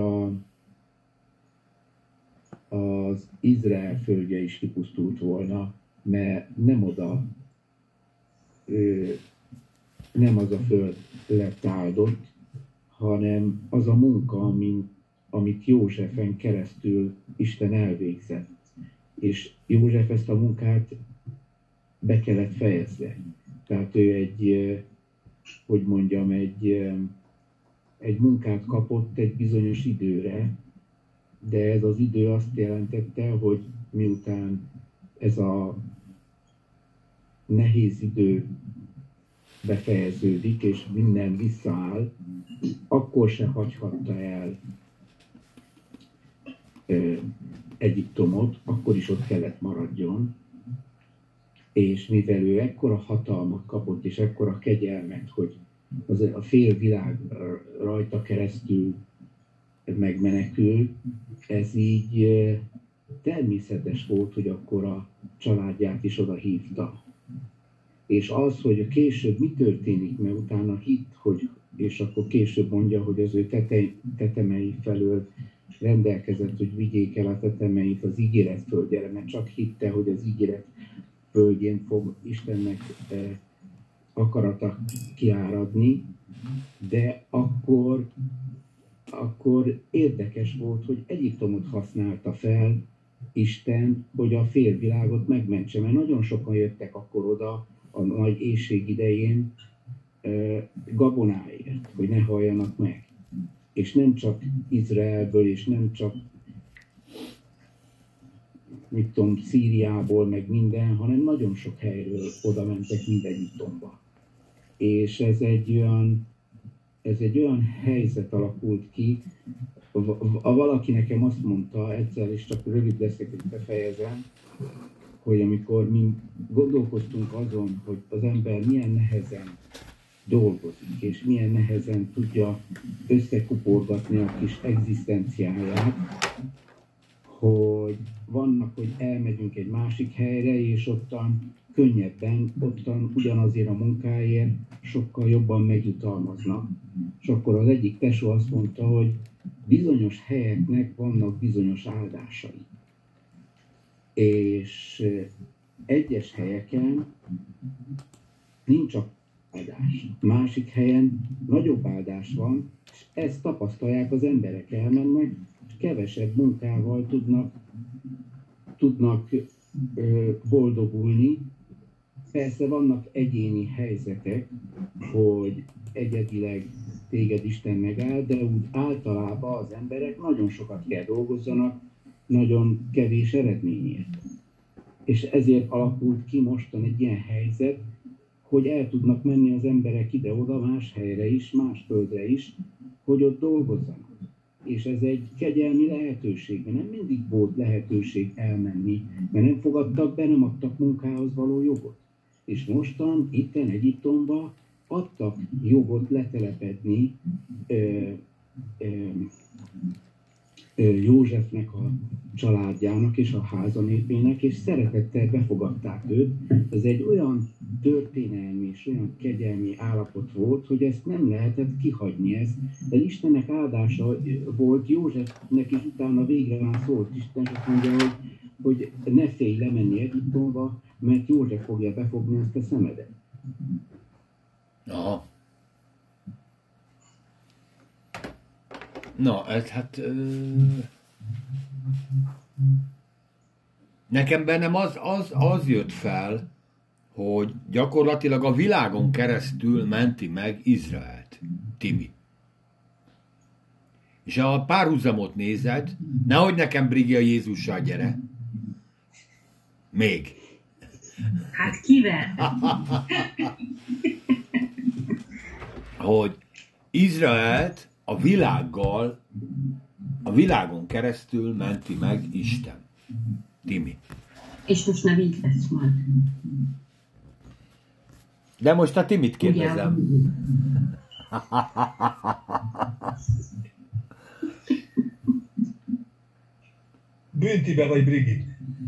az Izrael földje is kipusztult volna, mert nem oda, nem az a föld lett áldott, hanem az a munka, amit Józsefen keresztül Isten elvégzett. És József ezt a munkát be kellett fejezze. Tehát ő egy munkát kapott egy bizonyos időre, de ez az idő azt jelentette, hogy miután ez a nehéz idő befejeződik, és minden visszaáll, akkor se hagyhatta el Egyiptomot, akkor is ott kellett maradjon, és mivel ő ekkora hatalmat kapott, és ekkora kegyelmet, hogy a fél világ rajta keresztül megmenekül, ez így természetes volt, hogy akkor a családját is oda hívta. És az, hogy később mi történik, mert utána hitt, és akkor később mondja, hogy az ő tetemei felől rendelkezett, hogy vigyék el a tetemeit az ígéret földjére, mert csak hitte, hogy az ígéret földjén fog Istennek akarata kiáradni, de akkor érdekes volt, hogy Egyiptomot használta fel Isten, hogy a félvilágot megmentse, mert nagyon sokan jöttek akkor oda a nagy éhség idején gabonáért, hogy ne halljanak meg. És nem csak Izraelből, és nem csak Szíriából, meg minden, hanem nagyon sok helyről oda mentek mind Egyiptomba. És ez egy olyan helyzet alakult ki, valaki nekem azt mondta egyszer, és csak rövid leszek, hogy befejezem, hogy amikor mi gondolkoztunk azon, hogy az ember milyen nehezen dolgozik, és milyen nehezen tudja összekuporgatni a kis egzisztenciáját, hogy vannak, hogy elmegyünk egy másik helyre, és ottan könnyebben, ottan ugyanazért a munkáért sokkal jobban megjutalmaznak. És akkor az egyik tesó azt mondta, hogy bizonyos helyeknek vannak bizonyos áldásai. És egyes helyeken nincs csak áldás. Másik helyen nagyobb áldás van, és ezt tapasztalják az emberek, elmennek, és kevesebb munkával tudnak boldogulni. Persze vannak egyéni helyzetek, hogy egyedileg téged Isten megáll, de úgy általában az emberek nagyon sokat kell dolgozzanak, nagyon kevés eredményért. És ezért alakult ki mostan egy ilyen helyzet, hogy el tudnak menni az emberek ide-oda, más helyre is, más földre is, hogy ott dolgozzanak. És ez egy kegyelmi lehetőség, mert nem mindig volt lehetőség elmenni, mert nem fogadtak be, nem adtak munkához való jogot. És mostan, itten Egyiptomban adtak jogot letelepedni Józsefnek a családjának és a házanépének, és szeretettel befogadták őt. Ez egy olyan történelmi és olyan kegyelmi állapot volt, hogy ezt nem lehetett kihagyni. Ez Istennek áldása volt, Józsefnek is utána végre már szólt Isten, és azt mondja, hogy ne félj lemenni Egyiptomba, mert József fogja befogni ezt a szemedet. Aha. Na, ez hát... Nekem bennem az jött fel, hogy gyakorlatilag a világon keresztül menti meg Izraelt, Timi. És ha a párhuzamot nézed, nehogy nekem Brigia Jézussal gyere. Még. Hát kivel? Hogy Izraelt a világon keresztül menti meg Isten. Timi. És most nem így lesz majd. De most a Timit kérdezem. Büntibe vagy Brigit?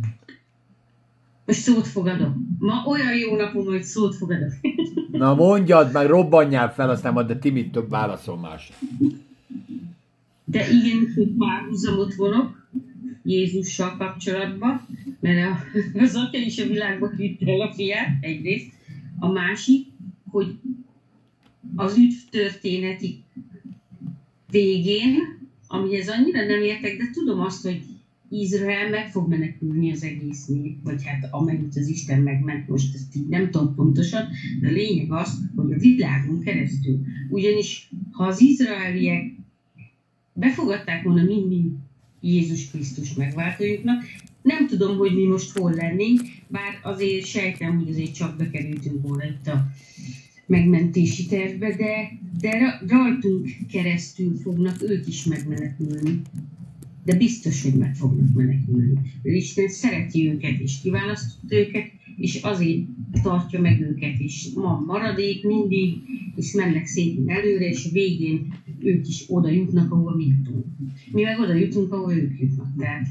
Most szót fogadok. Ma olyan jó napom, hogy szót fogadok. Na mondjad, meg robbanjál fel, aztán majd a Timit több válaszol más. De igen, hogy párhuzamot vonok Jézussal kapcsolatban, mert az atya is a világba küldte el a fiát, egyrészt. A másik, hogy az üdv történeti végén, amihez annyira nem értek, de tudom azt, hogy Izrael meg fog menekülni az egész nép, vagy hát amennyit az Isten megment, most ezt így nem tudom pontosan, de a lényeg az, hogy a világon keresztül. Ugyanis ha az izraeliek befogadták volna mind Jézus Krisztus megváltójuknak, nem tudom, hogy mi most hol lennénk, bár azért sejtem, hogy azért csak bekerültünk volna itt a megmentési tervbe, de rajtunk keresztül fognak ők is megmenekülni. De biztos, hogy meg fognak menekülni. Mert Isten szereti őket, és kiválasztott őket, és azért tartja meg őket is. Ma maradék mindig, és mennek szépen előre, és a végén ők is oda jutnak, ahol mi jutunk. Mi meg oda jutunk, ahol ők jutnak. Tehát...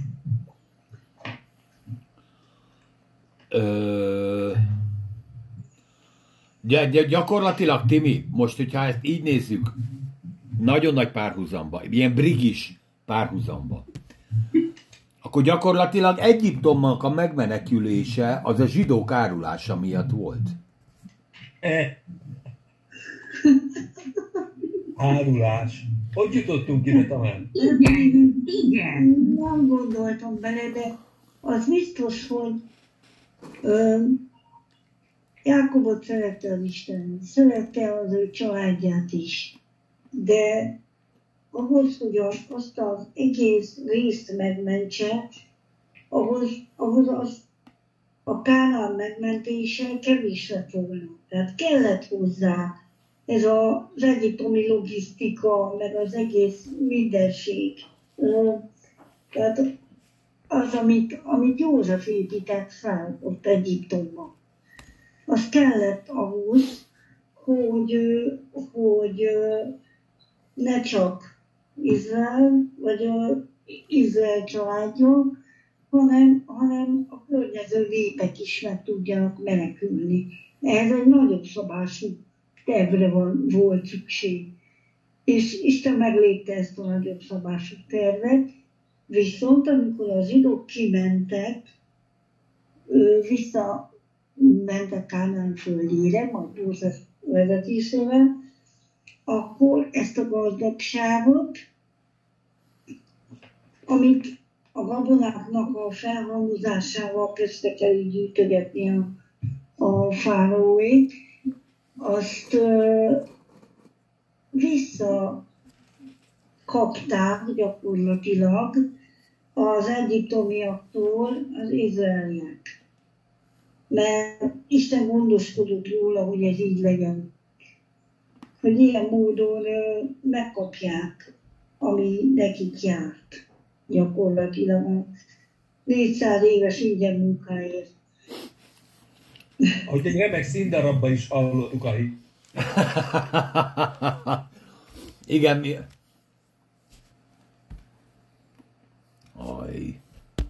Gyakorlatilag, Timi, most, hogyha ezt így nézzük, nagyon nagy párhuzamba, ilyen brigis párhuzamba, akkor gyakorlatilag Egyiptomnak a megmenekülése az a zsidók árulása miatt volt. Árulás. Hogy jutottunk ide, Tamán? Igen. Nem gondoltam bele, de az biztos, hogy Jákobot szerette az Isten, szerette az ő családját is, de ahhoz, hogy azt az egész részt megmentse, ahhoz a Kánaán megmentése kevés lett volna. Tehát kellett hozzá ez az egyiptomi logisztika, meg az egész mindenség. Tehát az, amit József épített fel ott Egyiptomban, az kellett ahhoz, hogy ne csak Izrael, vagy az Izrael családja, hanem a környező népek is meg tudjanak menekülni. Ehhez egy nagyobb szabású tervre volt szükség. És Isten meglépte ezt a nagyobb szabású tervet, viszont amikor a zsidók kimentek, visszamentek Kánaán földjére, majd József vezetésével, akkor ezt a gazdagságot, amit a gabonáknak a felhalmozásával kezdtek el így gyűjtögetni a fáraóék, azt visszakapták gyakorlatilag az egyiptomiaktól az izraeliek. mert Isten gondoskodott róla, hogy ez így legyen. Hogy ilyen módon megkapják, ami nekik járt. Gyakorlatilag a 400 éves ingyen munkáért. Ahogy egy remek színdarabban is hallottuk a hit. Igen, mi... Aj.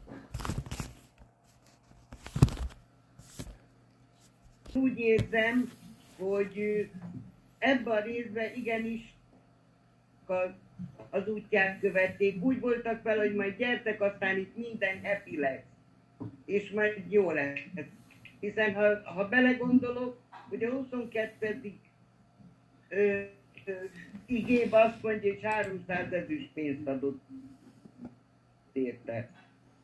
Úgy érzem, hogy ebben a részben igenis az útját követték. Úgy voltak fel, hogy majd gyertek, aztán itt minden happy lesz. És majd jó lesz. Hiszen ha belegondolok, hogy a 22. igébe azt mondja, hogy 300 ezüstpénzt adott érte.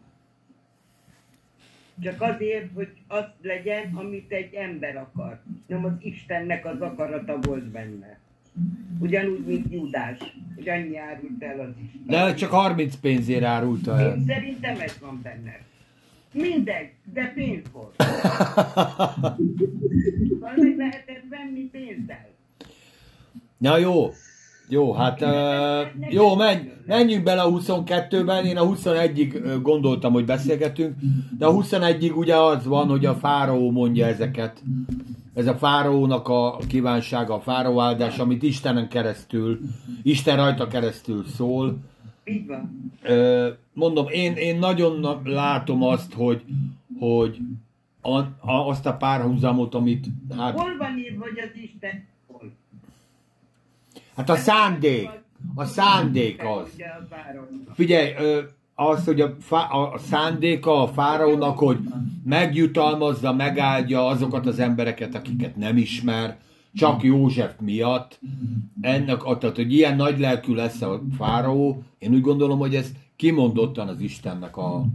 Csak azért, hogy azt legyen, amit egy ember akar. Nem az Istennek az akarata volt benne. Ugyanúgy, mint Júdás, hogy annyi árult el az Isten. De csak 30 pénzért árulta el. Én szerintem ez van benne. Mindegy, de pénz volt. Meg lehetett venni pénzzel. Na jó. Jó, hát jó, menjünk bele a 22-ben, én a 21-ig gondoltam, hogy beszélgetünk, de a 21-ig ugye az van, hogy a fáraó mondja ezeket. Ez a fáraónak a kívánsága, a fáraó áldás, amit Istenen keresztül, Isten rajta keresztül szól. Így van. Mondom, én nagyon látom azt, hogy azt a párhuzamot, amit... Hát, Hol van írva, hogy az Isten hol? hát a szándék az. Figyelj, az, hogy a szándéka a fáraónak, hogy megjutalmazza, megáldja azokat az embereket, akiket nem ismer, csak József miatt. Ennek, tehát, hogy ilyen nagy lelkű lesz a fáraó, én úgy gondolom, hogy ez kimondottan az Istennek a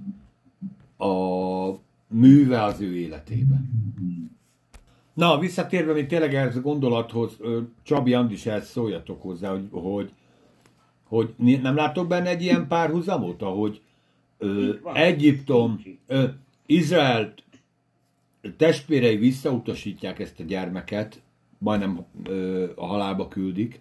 műve az ő életében. Na, visszatérve még tényleg ehhez a gondolathoz, Csabi, Andis, ehhez szóljatok hozzá, hogy nem látok benne egy ilyen párhuzamot, ahogy Egyiptom, Izrael testvérei visszautasítják ezt a gyermeket, majdnem a halálba küldik,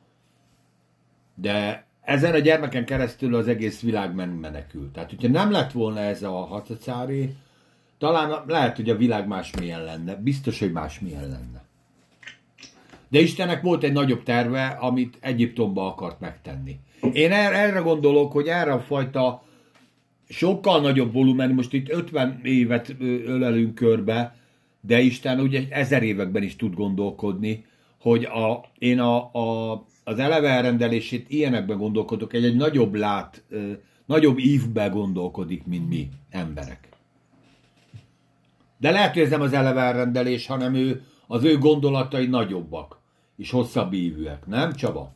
de ezen a gyermeken keresztül az egész világ menekül. Tehát, hogyha nem lett volna ez a hatacári, talán lehet, hogy a világ másmilyen lenne. Biztos, hogy másmilyen lenne. De Istennek volt egy nagyobb terve, amit Egyiptomba akart megtenni. Én erre gondolok, hogy erre a fajta sokkal nagyobb volumen, most itt 50 évet ölelünk körbe, de Isten ugye 1000 években is tud gondolkodni, hogy én az eleve elrendelését ilyenekben gondolkodok, egy nagyobb ívbe gondolkodik, mint mi emberek. De lehet, hogy ez nem az eleve elrendelés, hanem az ő gondolatai nagyobbak, és hosszabb ívűek, nem Csaba?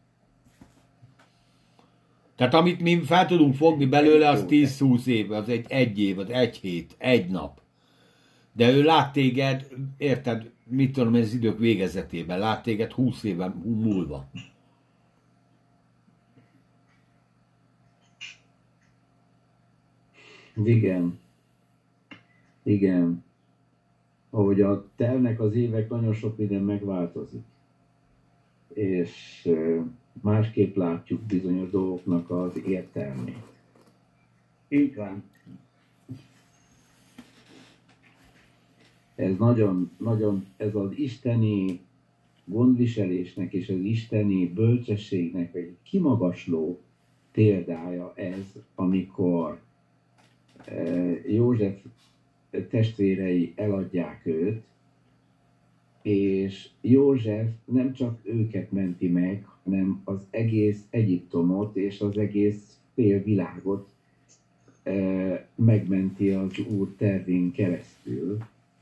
Tehát amit mi fel tudunk fogni belőle, az 10-20 év, az egy év, az egy hét, egy nap. De ő lát téged, érted, mit tudom, ez idők végezetében, lát téged 20 éven múlva. Igen. Ahogy telnek az évek, nagyon sok minden megváltozik. És másképp látjuk bizonyos dolgoknak az értelmét. Így van. Ez nagyon, ez az isteni gondviselésnek és az isteni bölcsességnek egy kimagasló példája ez, amikor József testvérei eladják őt, és József nem csak őket menti meg, hanem az egész Egyiptomot és az egész félvilágot megmenti az Úr tervén keresztül.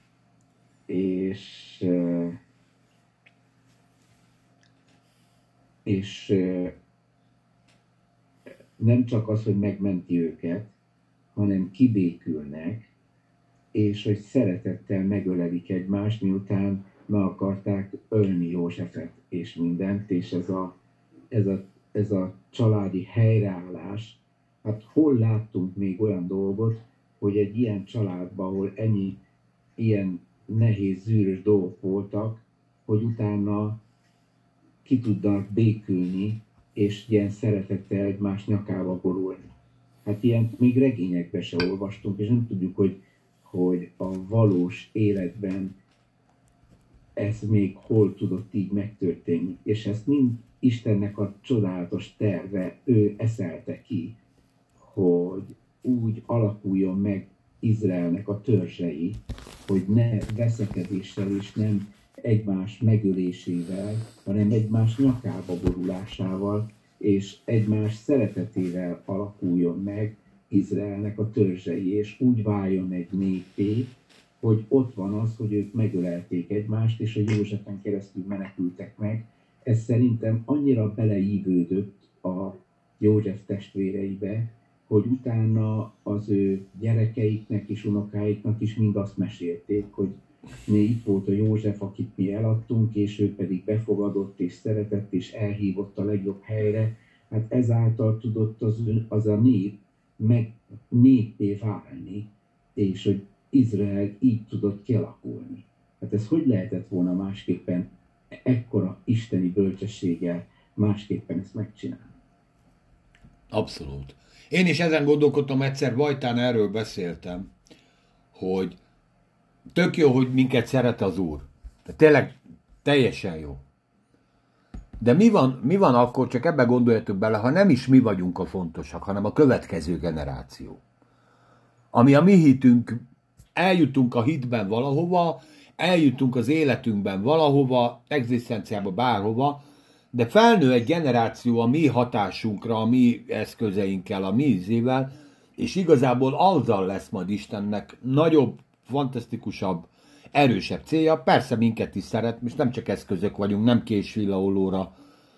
És nem csak az, hogy megmenti őket, hanem kibékülnek, és hogy szeretettel megölelik egymást, miután meg akarták ölni Józsefet és mindent, és ez a családi helyreállás, hát hol láttunk még olyan dolgot, hogy egy ilyen családban, ahol ennyi ilyen nehéz, zűrös dolgok voltak, hogy utána ki tudnak békülni, és ilyen szeretettel egymás nyakába borulni. Hát ilyen még regényekben se olvastunk, és nem tudjuk, hogy a valós életben ez még hol tudott így megtörténni. És ezt mind Istennek a csodálatos terve, ő eszelte ki, hogy úgy alakuljon meg Izraelnek a törzsei, hogy ne veszekedéssel és nem egymás megölésével, hanem egymás nyakába borulásával és egymás szeretetével alakuljon meg Izraelnek a törzsei, és úgy váljon egy népé, hogy ott van az, hogy ők megölelték egymást, és a Józsefen keresztül menekültek meg. Ez szerintem annyira beleívődött a József testvéreibe, hogy utána az ő gyerekeiknek és unokáiknak is mind azt mesélték, hogy itt volt a József, akit mi eladtunk, és ő pedig befogadott és szeretett és elhívott a legjobb helyre. Hát ezáltal tudott az a nép meg néppé válni, és hogy Izrael így tudott kialakulni. Hát ez hogy lehetett volna másképpen, ekkora isteni bölcsességgel másképpen ezt megcsinálni? Abszolút. Én is ezen gondolkodtam, egyszer Vajtán erről beszéltem, hogy tök jó, hogy minket szeret az Úr. De tényleg teljesen jó. De mi van akkor, csak ebbe gondoljatok bele, ha nem is mi vagyunk a fontosak, hanem a következő generáció. Ami a mi hitünk, eljutunk a hitben valahova, eljutunk az életünkben valahova, egzisztenciába bárhova, de felnő egy generáció a mi hatásunkra, a mi eszközeinkkel, a mi ízével, és igazából azzal lesz majd Istennek nagyobb, fantasztikusabb, erősebb célja. Persze minket is szeret, most nem csak eszközök vagyunk, nem késvillaolóra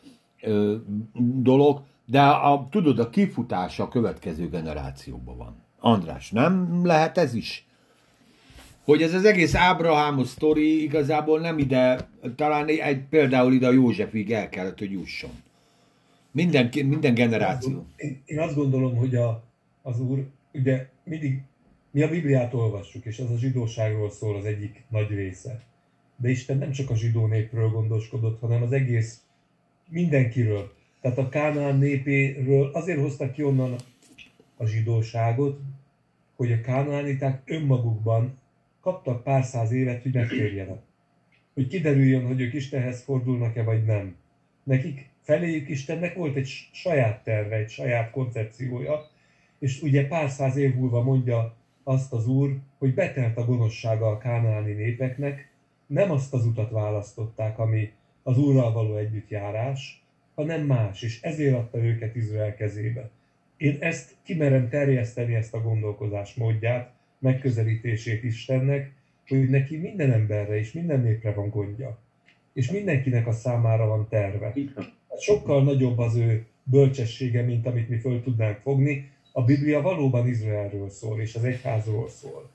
dolog, de tudod, a kifutása a következő generációban van. András, nem lehet ez is? Hogy ez az egész Ábrahámos sztori igazából nem ide, talán például ide a Józsefig el kellett, hogy jusson. Minden generáció. Én azt gondolom, hogy az Úr, ugye mindig mi a Bibliát olvassuk, és az a zsidóságról szól az egyik nagy része. De Isten nem csak a zsidó népről gondoskodott, hanem az egész mindenkiről. Tehát a Kánaán népéről azért hoztak ki onnan a zsidóságot, hogy a kánaániták önmagukban kaptak pár száz évet, hogy megtérjenek. Hogy kiderüljön, hogy ők Istenhez fordulnak-e, vagy nem. Nekik feléjük Istennek volt egy saját terve, egy saját koncepciója, és ugye pár száz év múlva mondja azt az Úr, hogy betelt a gonoszsága a kánaáni népeknek, nem azt az utat választották, ami az Úrral való együttjárás, hanem más, és ezért adta őket Izrael kezébe. Én ezt kimerem terjeszteni, ezt a gondolkozás módját, megközelítését Istennek, hogy neki minden emberre és minden népre van gondja. És mindenkinek a számára van terve. Sokkal nagyobb az ő bölcsessége, mint amit mi föl tudnánk fogni. A Biblia valóban Izraelről szól, és az egyházról szól.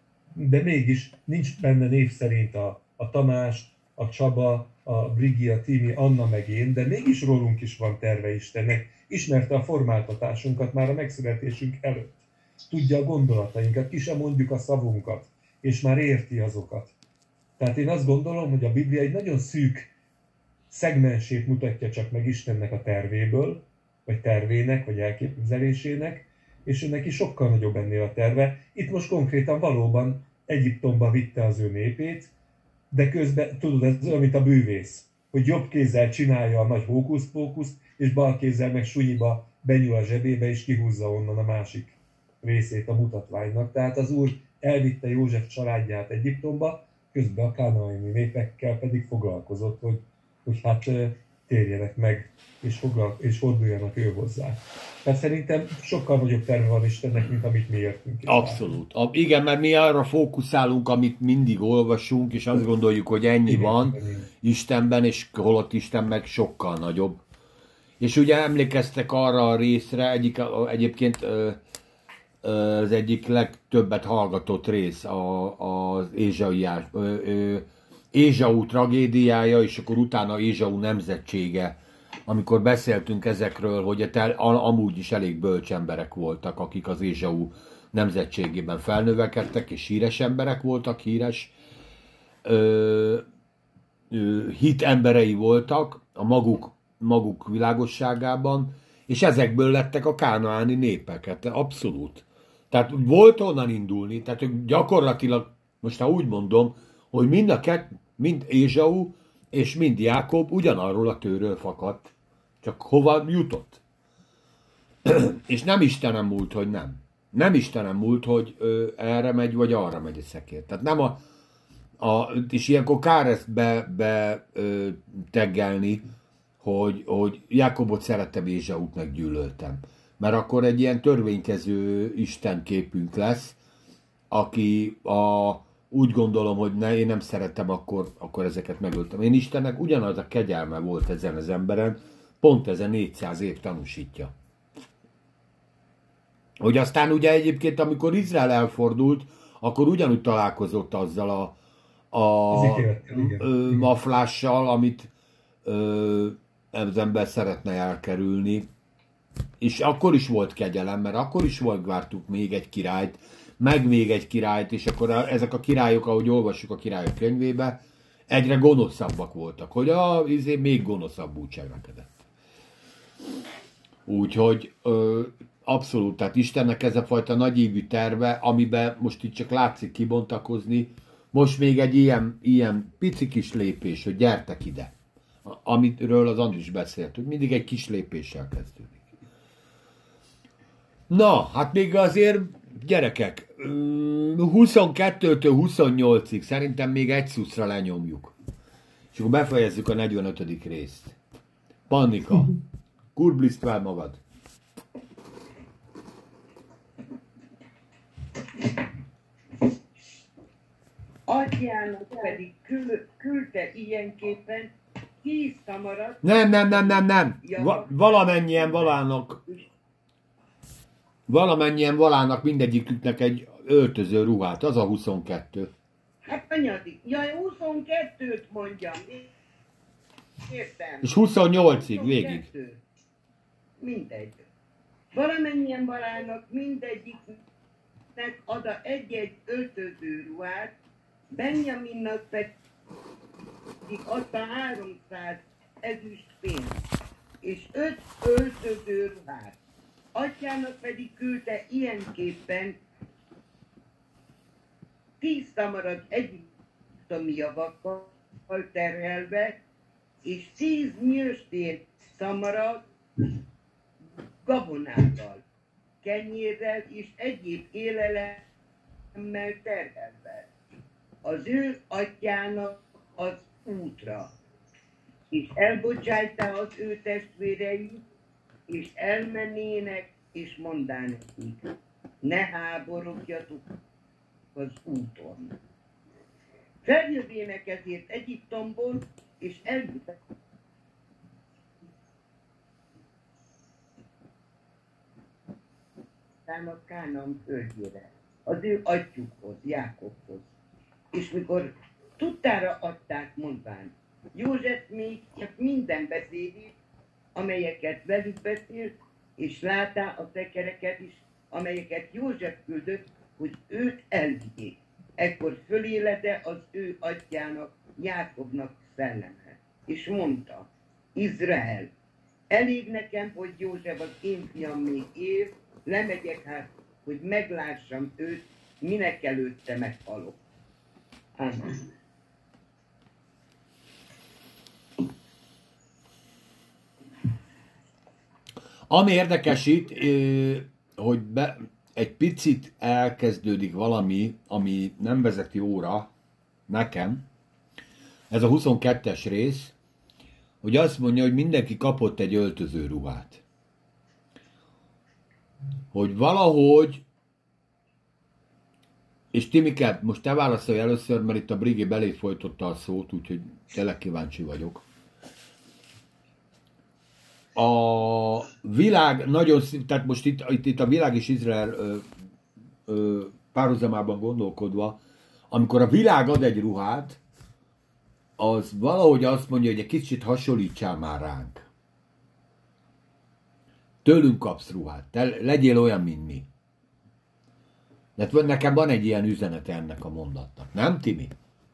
De mégis nincs benne név szerint a Tamás, a Csaba, a Brigi, a Timi, Anna meg én, de mégis rólunk is van terve Istennek. Ismerte a formáltatásunkat már a megszületésünk előtt. Tudja a gondolatainkat, ki sem mondjuk a szavunkat, és már érti azokat. Tehát én azt gondolom, hogy a Biblia egy nagyon szűk szegmensét mutatja csak meg Istennek a tervéből, vagy tervének, vagy elképzelésének, és ő neki sokkal nagyobb ennél a terve. Itt most konkrétan valóban Egyiptomba vitte az ő népét, de közben, tudod, ez olyan, mint a bűvész, hogy jobb kézzel csinálja a nagy hókusz-pókuszt, és bal kézzel meg sunyiba benyúl a zsebébe, és kihúzza onnan a másik részét a mutatványnak. Tehát az Úr elvitte József családját Egyiptomba, közben a kánaáni népekkel pedig foglalkozott, hogy hát térjenek meg, és forduljanak ő hozzá. Tehát szerintem sokkal nagyobb terve van Istennek, mint amit mi értünk. Abszolút. Igen, mert mi arra fókuszálunk, amit mindig olvasunk, és azt gondoljuk, hogy ennyi van Istenben, és holott Isten meg sokkal nagyobb. És ugye emlékeztek arra a részre, egyébként az egyik legtöbbet hallgatott rész az Ézsau tragédiája, és akkor utána Ézsau nemzetsége, amikor beszéltünk ezekről, hogy amúgy is elég bölcs emberek voltak, akik az Ézsau nemzetségében felnövekedtek, és híres emberek voltak, híres hit emberei voltak a maguk világosságában, és ezekből lettek a kánaáni népek, abszolút. Tehát volt onnan indulni, tehát ők gyakorlatilag, most ha úgy mondom, hogy mind Ézsau és mind Jákob ugyanarról a tőről fakadt, csak hova jutott. És nem Istenem múlt, hogy nem. Nem Istenem múlt, hogy erre megy, vagy arra megy a szekér. Tehát nem és ilyenkor kár ezt teggelni, hogy Jákobot szerettem, Ézsaut meggyűlöltem. Mert akkor egy ilyen törvénykező istenképünk lesz, aki úgy gondolom, hogy én nem szeretem, akkor ezeket megöltem. Én Istennek ugyanaz a kegyelme volt ezen az emberen, pont ezen 400 év tanúsítja. Hogy aztán ugye egyébként, amikor Izrael elfordult, akkor ugyanúgy találkozott azzal a maflással, amit az ember szeretne elkerülni. És akkor is volt kegyelem, mert akkor is vártuk még egy királyt, meg még egy királyt, és akkor ezek a királyok, ahogy olvassuk a királyok könyvébe, egyre gonoszabbak voltak, hogy még gonoszabbul cselekedett. Úgyhogy abszolút, tehát Istennek ez a fajta nagyívű terve, amiben most itt csak látszik kibontakozni, most még egy ilyen pici kis lépés, hogy gyertek ide, amiről az Andris beszélt, hogy mindig egy kis lépéssel kezdődik. Na, hát még azért, gyerekek, 22-től 28-ig szerintem még egy szuszra lenyomjuk. És akkor befejezzük a 45. részt. Pannika, kurbliszt fel magad. Atyának pedig küldte ilyenképpen 10 szamarat. Nem. Valamennyien valának mindegyiküknek egy öltöző ruhát, az a 22. Hát anyadik. Jaj, 22-t mondjam. Értem. És 28-ig végig. Mindegy. Valamennyien valának mindegyiknek ad egy-egy öltöző ruhát, Benjaminnak pedig adta 300 ezüst pénzt, és 5 öltöző ruhát. Atyának pedig küldte ilyenképpen 10 szamarat egyiptomi javakkal terhelve, és 10 nyőstér szamarat gabonával, kenyérrel és egyéb élelemmel terhelve. Az ő atyának az útra, és elbocsájta az ő testvérei, és elmennének, és mondaná nekik, ne háborodjatok az úton. Feljövének ezért Egyiptomból, és eljutak a Kánaán földjére, az ő atyukhoz, Jákobhoz. És mikor tudtára adták, mondván, József még csak minden beszédét, amelyeket velük beszélt, és látá a szekereket is, amelyeket József küldött, hogy őt elvigyék. Ekkor fölélete az ő atyának, Jákobnak szelleme. És mondta, Izrael, elég nekem, hogy József az én fiam még él, lemegyek hát, hogy meglássam őt, minek előtte meghalok. Amen. Ami érdekes itt, hogy egy picit elkezdődik valami, ami nem vezeti óra nekem, ez a 22-es rész, hogy azt mondja, hogy mindenki kapott egy öltöző ruhát. Hogy valahogy, és Timike, most te válaszolj először, mert itt a Brigé belé folytotta a szót, úgyhogy tényleg kíváncsi vagyok. A világ nagyon, tehát most itt a világ és Izrael párhuzamában gondolkodva, amikor a világ ad egy ruhát, az valahogy azt mondja, hogy egy kicsit hasonlítsál már ránk. Tőlünk kapsz ruhát, te legyél olyan, mint mi. De nekem van egy ilyen üzenete ennek a mondatnak. Nem, Timi?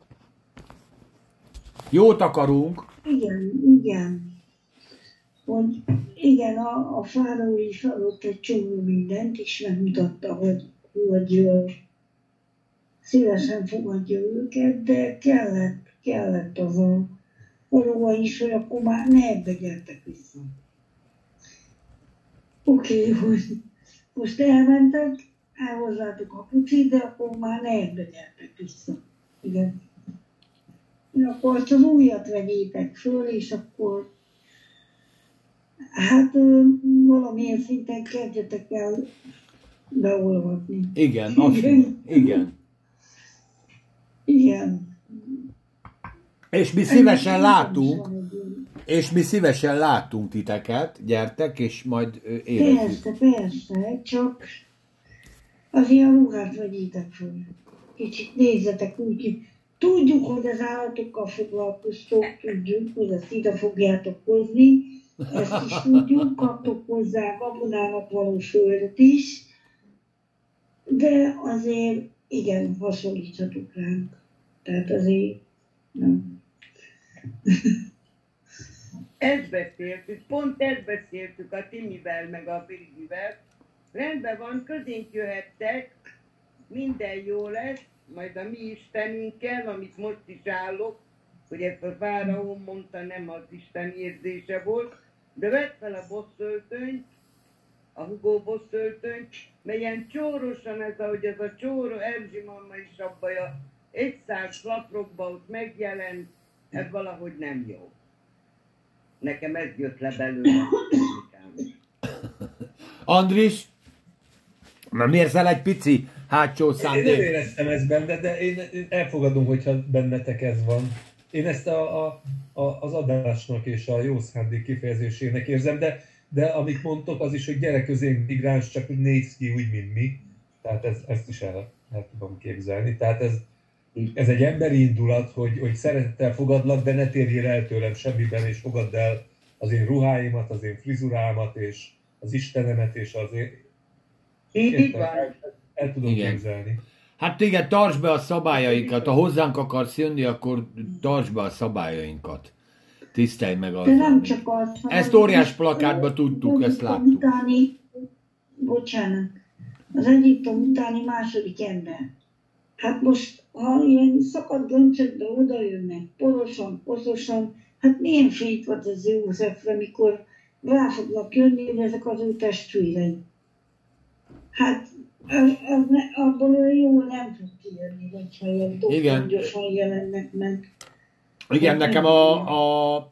Jót akarunk. Igen, igen. Hogy igen, a fáraó is adott egy csomó mindent, és megmutatta, hogy szívesen fogadja őket, de kellett az a róla is, hogy akkor már ne ebbe gyertek vissza. Oké, hogy most elmentek, elhozzátok a pucit, de akkor már ne ebbe gyertek vissza. Igen. Akkor azt az újat vegyétek föl, és akkor hát valamilyen szinten kezdjetek el beolvadni. Igen, igen. Igen. És mi szívesen látunk titeket, gyertek, és majd érezzük. Persze, csak az ilyen ruhát vegyétek föl. Kicsit nézzetek úgy, tudjuk, hogy az állatokkal foglalkoztok, tudjuk, hogy ezt ide fogjátok hozni, ezt is tudjuk, kaptok hozzá gabonának való földet is, de azért igen, hasonlítsatok ránk. Tehát azért nem. Pont ezt beszéltük a Timivel, meg a Brigivel. Rendben van, közénk jöhettek, minden jó lesz, majd a mi Istenünkkel, amit most is állok, hogy ezt a fáraó mondta, nem az Isten érzése volt, de vedd fel a bosszöltönyt, a Hugo bosszöltönyt, melyen csórosan ez, ahogy ez a csóró Erzsi mamma is abban a 100 laprokban ott megjelent, ez valahogy nem jó. Nekem ez jött le belőle. Andris, nem érzel egy pici hátsó szándék? Én nem éreztem ezt benne, de én elfogadom, hogyha bennetek ez van. Én ezt az adásnak és a jó szándék kifejezésének érzem, de amit mondtok, az is, hogy gyere közénk migráns, csak úgy néz ki úgy, mint mi. Tehát ezt is el tudom képzelni. Tehát ez egy emberi indulat, hogy szeretettel fogadlak, de ne térjél el tőlem semmiben, és fogadd el az én ruháimat, az én frizurámat, és az Istenemet, és az én... Így van. El tudom képzelni. Hát igen, tartsd be a szabályainkat. Ha hozzánk akarsz jönni, akkor tartsd be a szabályainkat. Tisztelj meg azzal. De nem csak azt, ezt óriás plakátba tudtuk, ezt láttuk. Bocsánat. Az Egyiptom utáni második ember. Hát most, ha ilyen szakadt göncökbe oda jönnek, porosan, poszosan, hát milyen fényt volt az Józsefre, mikor rá fognak jönni, hogy ezek az ő testvérei. Hát abból jól nem fog kijönni, hogyha ilyen gyorsan jelennek meg. Igen, nekem a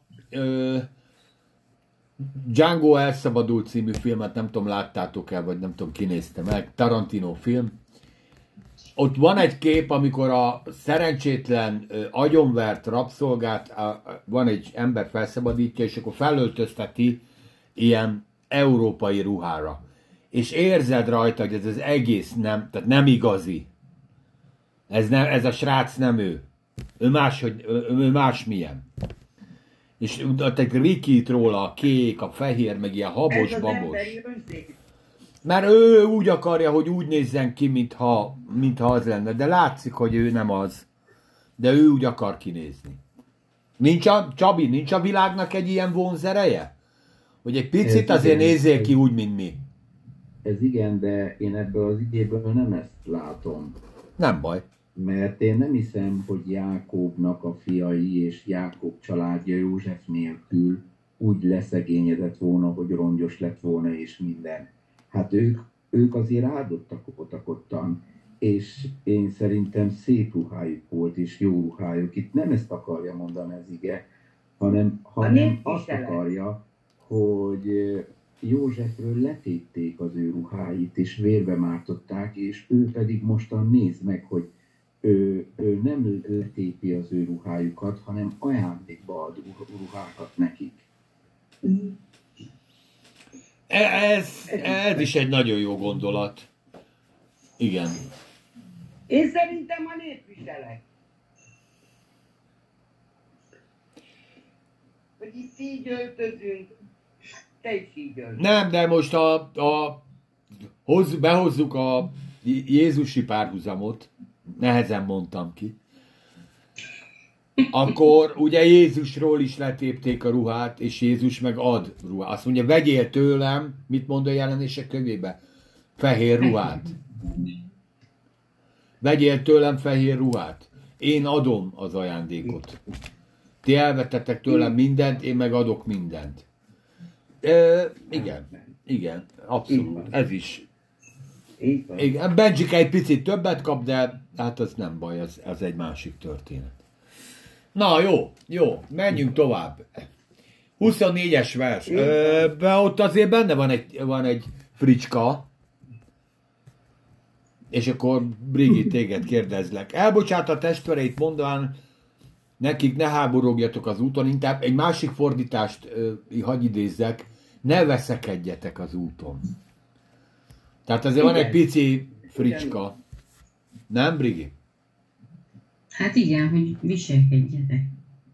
Django elszabadult című filmet, nem tudom, láttátok el, vagy nem tudom, kinézte meg, Tarantino film. Ott van egy kép, amikor a szerencsétlen agyonvert rabszolgát van egy ember felszabadítja, és akkor felöltözteti ilyen európai ruhára. És érzed rajta, hogy ez az egész nem, tehát nem igazi. Ez a srác nem ő. Ő másmilyen. És ott egy rikít róla a kék, a fehér, meg ilyen habos-babos. Mert ő úgy akarja, hogy úgy nézzen ki, mintha az lenne. De látszik, hogy ő nem az. De ő úgy akar kinézni. Csabi, nincs a világnak egy ilyen vonzereje? Hogy egy picit azért nézzél ki úgy, mint mi. Ez igen, de én ebből az igéből nem ezt látom. Nem baj. Mert én nem hiszem, hogy Jákóbnak a fiai és Jákob családja József nélkül úgy leszegényedett volna, hogy rongyos lett volna és minden. Hát ők azért áldottak ottan, és én szerintem szép ruhájuk volt, és jó ruhájuk. Itt nem ezt akarja mondani az ige, hanem azt akarja, hogy Józsefről letépték az ő ruháit, és vérbe mártották, és ő pedig mostan nézd meg, hogy ő nem tépi az ő ruhájukat, hanem ajándékba ad ruhákat nekik. Ez is egy nagyon jó gondolat. Igen. Én szerintem a népviselet. Hogy itt így öltözünk, te is így öltözünk. Nem, de most behozzuk jézusi párhuzamot, nehezen mondtam ki, akkor ugye Jézusról is letépték a ruhát, és Jézus meg ad ruhát. Azt mondja, vegyél tőlem, mit mond a Jelenések könyvébe? Fehér ruhát. Vegyél tőlem fehér ruhát. Én adom az ajándékot. Ti elvettetek tőlem mindent, én meg adok mindent. Igen, abszolút. Ez is. Igen, Benjike egy picit többet kap, de hát az nem baj, ez egy másik történet. Na jó, menjünk tovább. 24-es vers. Ott azért benne van egy fricska, és akkor Brigi, téged kérdezlek. Elbocsát a testvéreit mondván, nekik ne háborogjatok az úton, inkább egy másik fordítást hadd idézzek, ne veszekedjetek az úton. Tehát azért van egy pici fricska. Nem, Brigi? Hát igen, hogy viselkedjetek.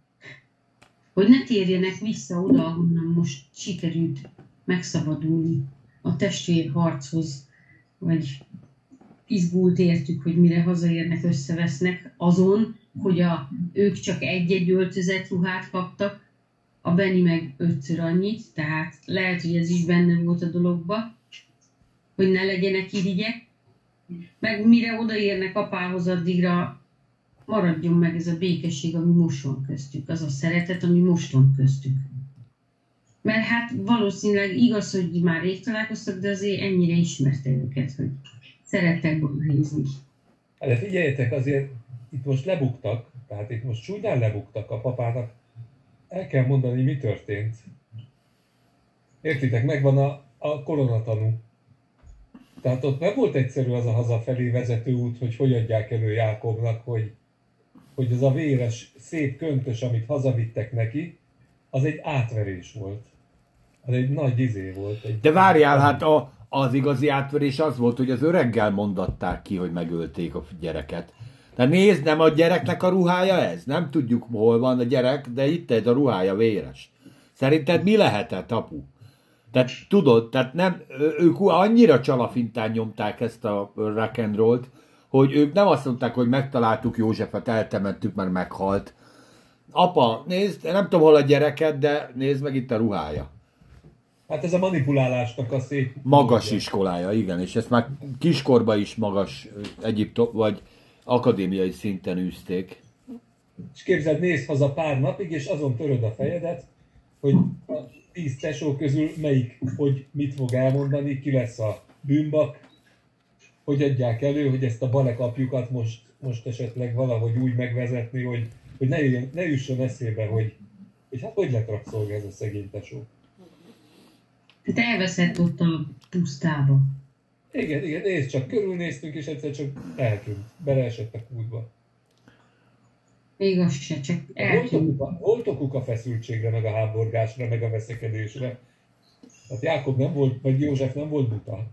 Hogy ne térjenek vissza oda, ahonnan most sikerült megszabadulni a testvérharchoz, vagy izgult értük, hogy mire hazaérnek, összevesznek azon, hogy ők csak egy-egy öltözett ruhát kaptak, a Benni meg 5-ször annyit, tehát lehet, hogy ez is benne volt a dologba, hogy ne legyenek irigyek, meg mire odaérnek apához, addigra maradjon meg ez a békesség, ami most van köztük, az a szeretet, ami most van köztük. Mert hát valószínűleg igaz, hogy már rég találkoztak, de azért ennyire ismerte őket, hogy szerettek nézni. De figyeljetek, azért itt most lebuktak, tehát itt most csúnyán lebuktak a papának. El kell mondani, mi történt. Értitek, megvan a koronatanú. Tehát ott nem volt egyszerű az a hazafelé vezető út, hogy adják elő Jákobnak, hogy az a véres, szép köntös, amit hazavittek neki, az egy átverés volt. Az egy nagy izé volt. De várjál, hát az igazi átverés az volt, hogy az öreggel mondatták ki, hogy megölték a gyereket. Tehát nézd, nem a gyereknek a ruhája ez? Nem tudjuk, hol van a gyerek, de itt a ruhája véres. Szerinted mi lehetett, apu? Tehát tudod, tehát nem, ők annyira csalafintán nyomták ezt a rock and roll-t, hogy ők nem azt mondták, hogy megtaláltuk Józsefet, eltemettük, mert meghalt. Apa, nézd, nem tudom, hol a gyereket, de nézd meg, itt a ruhája. Hát ez a manipulálásnak a szép... Magas iskolája, igen, és ezt már kiskorban is magas vagy akadémiai szinten űzték. És képzeld, nézd haza pár napig, és azon töröd a fejedet, hogy a 10 tesó közül melyik, hogy mit fog elmondani, ki lesz a bűnbak, hogy adják elő, hogy ezt a balekapjukat most esetleg valahogy úgy megvezetni, hogy ne jusson eszébe, hogy hát hogy lett rabszolga ez a szegény tesó. Hát elveszett ott a pusztába. Igen, nézd csak, körülnéztünk, és egyszer csak eltűnt. Beleesett a kútba. Még az se, csak eltűnt. Volt okuk a feszültségre, meg a háborgásra, meg a veszekedésre. Hát Jákob nem volt, vagy József nem volt buta.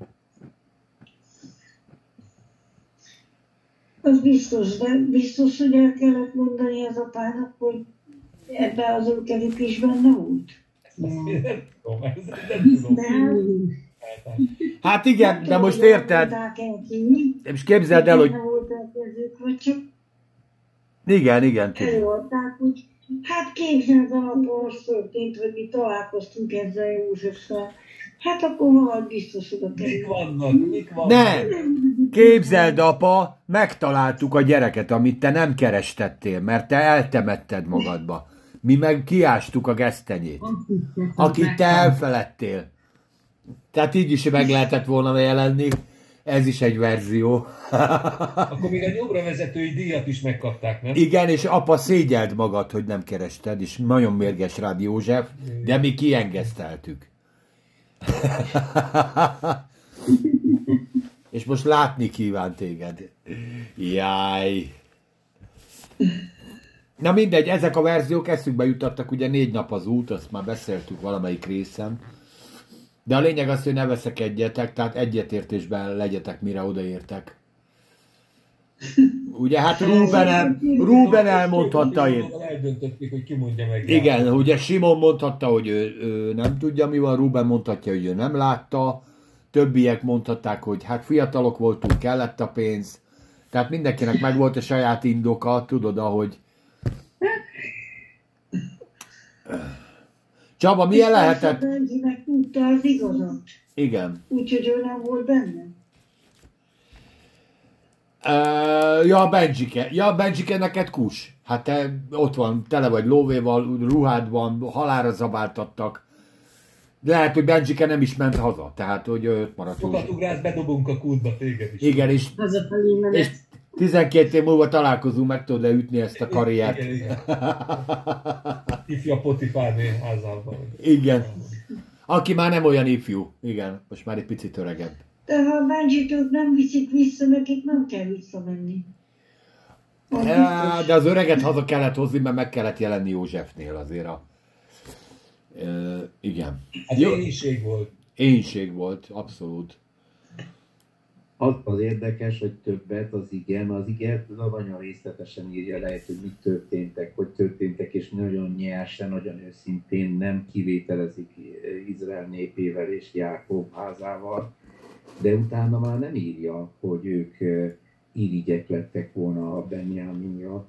Az biztos, de biztos, hogy el kellett mondani az apának, hogy ebben az őkelük is benne volt. Ezt én nem tudom. Hát igen, de most érted. És képzeld el, hogy... Igen. Előadták, hogy hát képzeld el, akkor az történt, hogy mi találkoztunk ezzel Józseffel. Hát akkor valahogy biztos oda kerül. Mik vannak? Nem! Képzeld, apa, megtaláltuk a gyereket, amit te nem kerestettél, mert te eltemetted magadba. Mi meg kiástuk a gesztenyét, akit te elfeledtél. Tehát így is meg lehetett volna jelenni. Ez is egy verzió. Akkor még a nyomra vezetői díjat is megkapták, nem? Igen, és apa, szégyeld magad, hogy nem kerested, és nagyon mérges rád József, de mi kiengeszteltük. És most látni kíván téged. Jaj. Na mindegy, ezek a verziók eszükbe jutottak, ugye 4 nap az út, azt már beszéltük valamelyik részen. De a lényeg az, hogy ne veszekedjetek, tehát egyetértésben legyetek, mire odaértek. Ugye hát Ruben elmondhatta én. Eldöntötték, hogy ki mondja meg. Igen, ugye Simon mondhatta, hogy ő nem tudja, mi van, Ruben mondhatja, hogy ő nem látta, többiek mondhatták, hogy hát fiatalok voltunk, kellett a pénz. Tehát mindenkinek megvolt a saját indoka, tudod, ahogy... Csaba, milyen lehetett? És Benzinek tudta az igazat. Igen. Úgyhogy ő nem volt benne. Ja, Benjike. Ja, Benjike, neked kus. Hát te ott van, tele vagy lóvéval, ruhád van, halálra zabáltattak. Lehet, hogy Benjike nem is ment haza, tehát, hogy ott maradt. Sokat ugrálsz, bedobunk a kútba téged is. Igen, és Hazafelé menet. És 12 év múlva találkozunk, meg tudod leütni ezt a karriert. Igen. Ifja Potifárné házában. Igen. Aki már nem olyan ifjú. Igen, most már egy picit öregebb. De ha a Benjitők nem viszik vissza, nekik nem kell visszamenni. Az biztos. De az öreget haza kellett hozni, mert meg kellett jelenni Józsefnél azért a... igen. Az Jó. éhínség volt. Éhínség volt, abszolút. Az érdekes, hogy többet az igen nagyon részletesen írja le, hogy mit történtek, hogy történtek, és nagyon nyersen, nagyon őszintén nem kivételezik Izrael népével és Jákob házával, de utána már nem írja, hogy ők irigyek lettek volna a Benjaminra.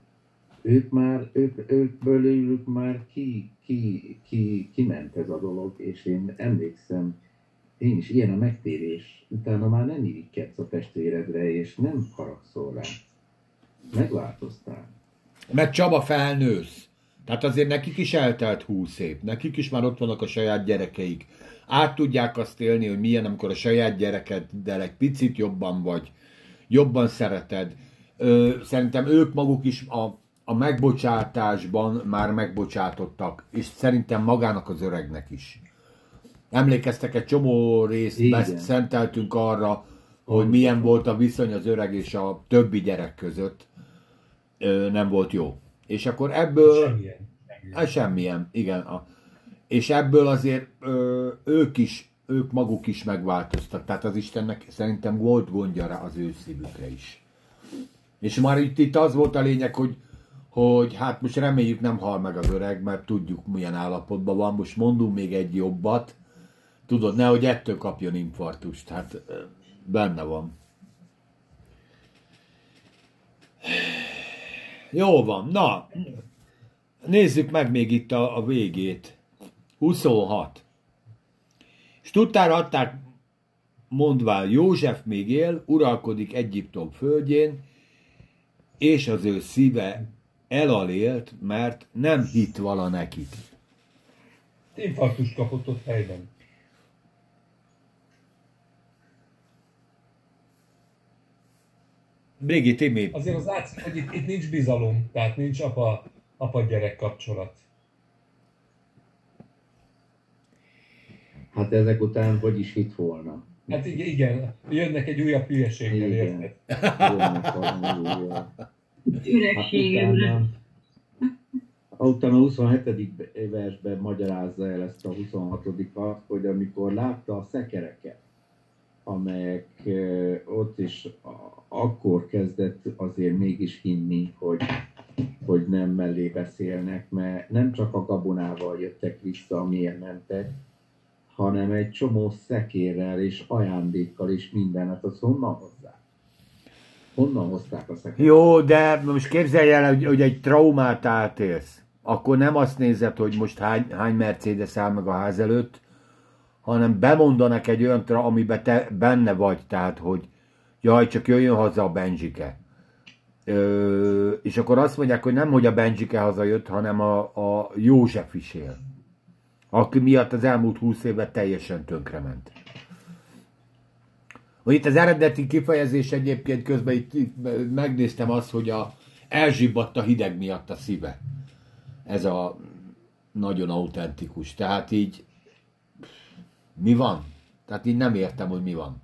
Őkből már kiment ez a dolog, és én emlékszem, én is ilyen a megtérés. Utána már nem irigykedsz a testvéredre, és nem haragszol rá. Megváltoztál. Meg Csaba, felnősz. Tehát azért nekik is eltelt 20 év. Nekik is már ott vannak a saját gyerekeik. Át tudják azt élni, hogy milyen, amikor a saját gyerekeddel egy picit jobban vagy, jobban szereted. Szerintem ők maguk is a megbocsátásban már megbocsátottak, és szerintem magának az öregnek is. Emlékeztek, egy csomó részt szenteltünk arra, hogy milyen volt a viszony az öreg és a többi gyerek között. Nem volt jó. És akkor ebből... Semmilyen, igen. És ebből azért ők maguk is megváltoztak. Tehát az Istennek szerintem volt gondja rá az ő szívükre is. És már itt az volt a lényeg, hogy hát most reméljük nem hal meg az öreg, mert tudjuk milyen állapotban van. Most mondunk még egy jobbat. Tudod, nehogy ettől kapjon infarktust. Hát benne van. Jó van, na. Nézzük meg még itt a végét. 26. És tudtára adták, mondván, József még él, uralkodik Egyiptom földjén, és az ő szíve elalélt, mert nem hitt vala nekik. Infarktust kapott ott helyben. Brigi, Timi. Azért az látszik, hogy itt nincs bizalom, tehát nincs apa-gyerek kapcsolat. Hát ezek után hogy is hitt volna? Hát igen, jönnek egy újabb hülyeséggel, érted? Ürességemre. Utána a 27. versben magyarázza el ezt a 26-at, hogy amikor látta a szekereket, amelyek ott is akkor kezdett azért mégis hinni, hogy nem mellé beszélnek, mert nem csak a gabonával jöttek vissza, amilyen mentek, hanem egy csomó szekérrel és ajándékkal és minden, hát az honnan hozzák? Honnan hozták a szekeret? Jó, de most képzelj el, hogy egy traumát átélsz. Akkor nem azt nézed, hogy most hány Mercedes áll meg a ház előtt, hanem bemondanak egy olyan amiben te benne vagy, tehát, hogy jaj, csak jöjjön haza a Benjike. És akkor azt mondják, hogy nem, hogy a Benjike hazajött, hanem a József is él. Aki miatt az elmúlt 20 évben teljesen tönkrement. Itt az eredeti kifejezés egyébként közben itt megnéztem azt, hogy elzsibbadt a hideg miatt a szíve. Ez a nagyon autentikus. Tehát így mi van? Tehát így nem értem, hogy mi van.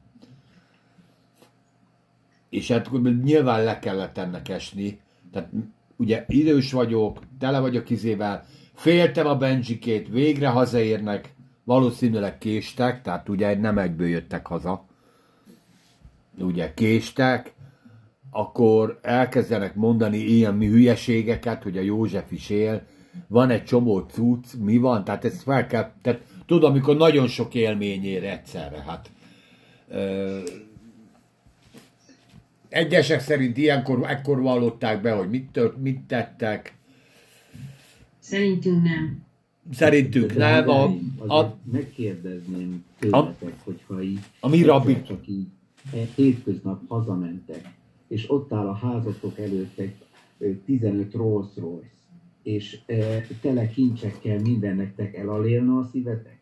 És hát nyilván le kellett ennek esni. Tehát ugye idős vagyok, tele vagyok izével, féltem a Benjikét, végre hazaérnek, valószínűleg késtek, tehát ugye nem egyből jöttek haza. Ugye késtek, akkor elkezdenek mondani ilyen hülyeségeket, hogy a József is él, van egy csomó cucc, mi van? Tehát ezt fel kell, tehát tudom, amikor nagyon sok élmény ér egyszerre, hát Egyesek szerint ekkor vallották be, hogy mit tettek. Szerintünk nem. Szerintük nem. Megkérdezném tőletek, hogyha így a mi rabbik csak így hétköznap hazamentek, és ott áll a házatok előtt egy 15 Rolls Royce, és tele kincsekkel minden nektek elalélna a szívetek?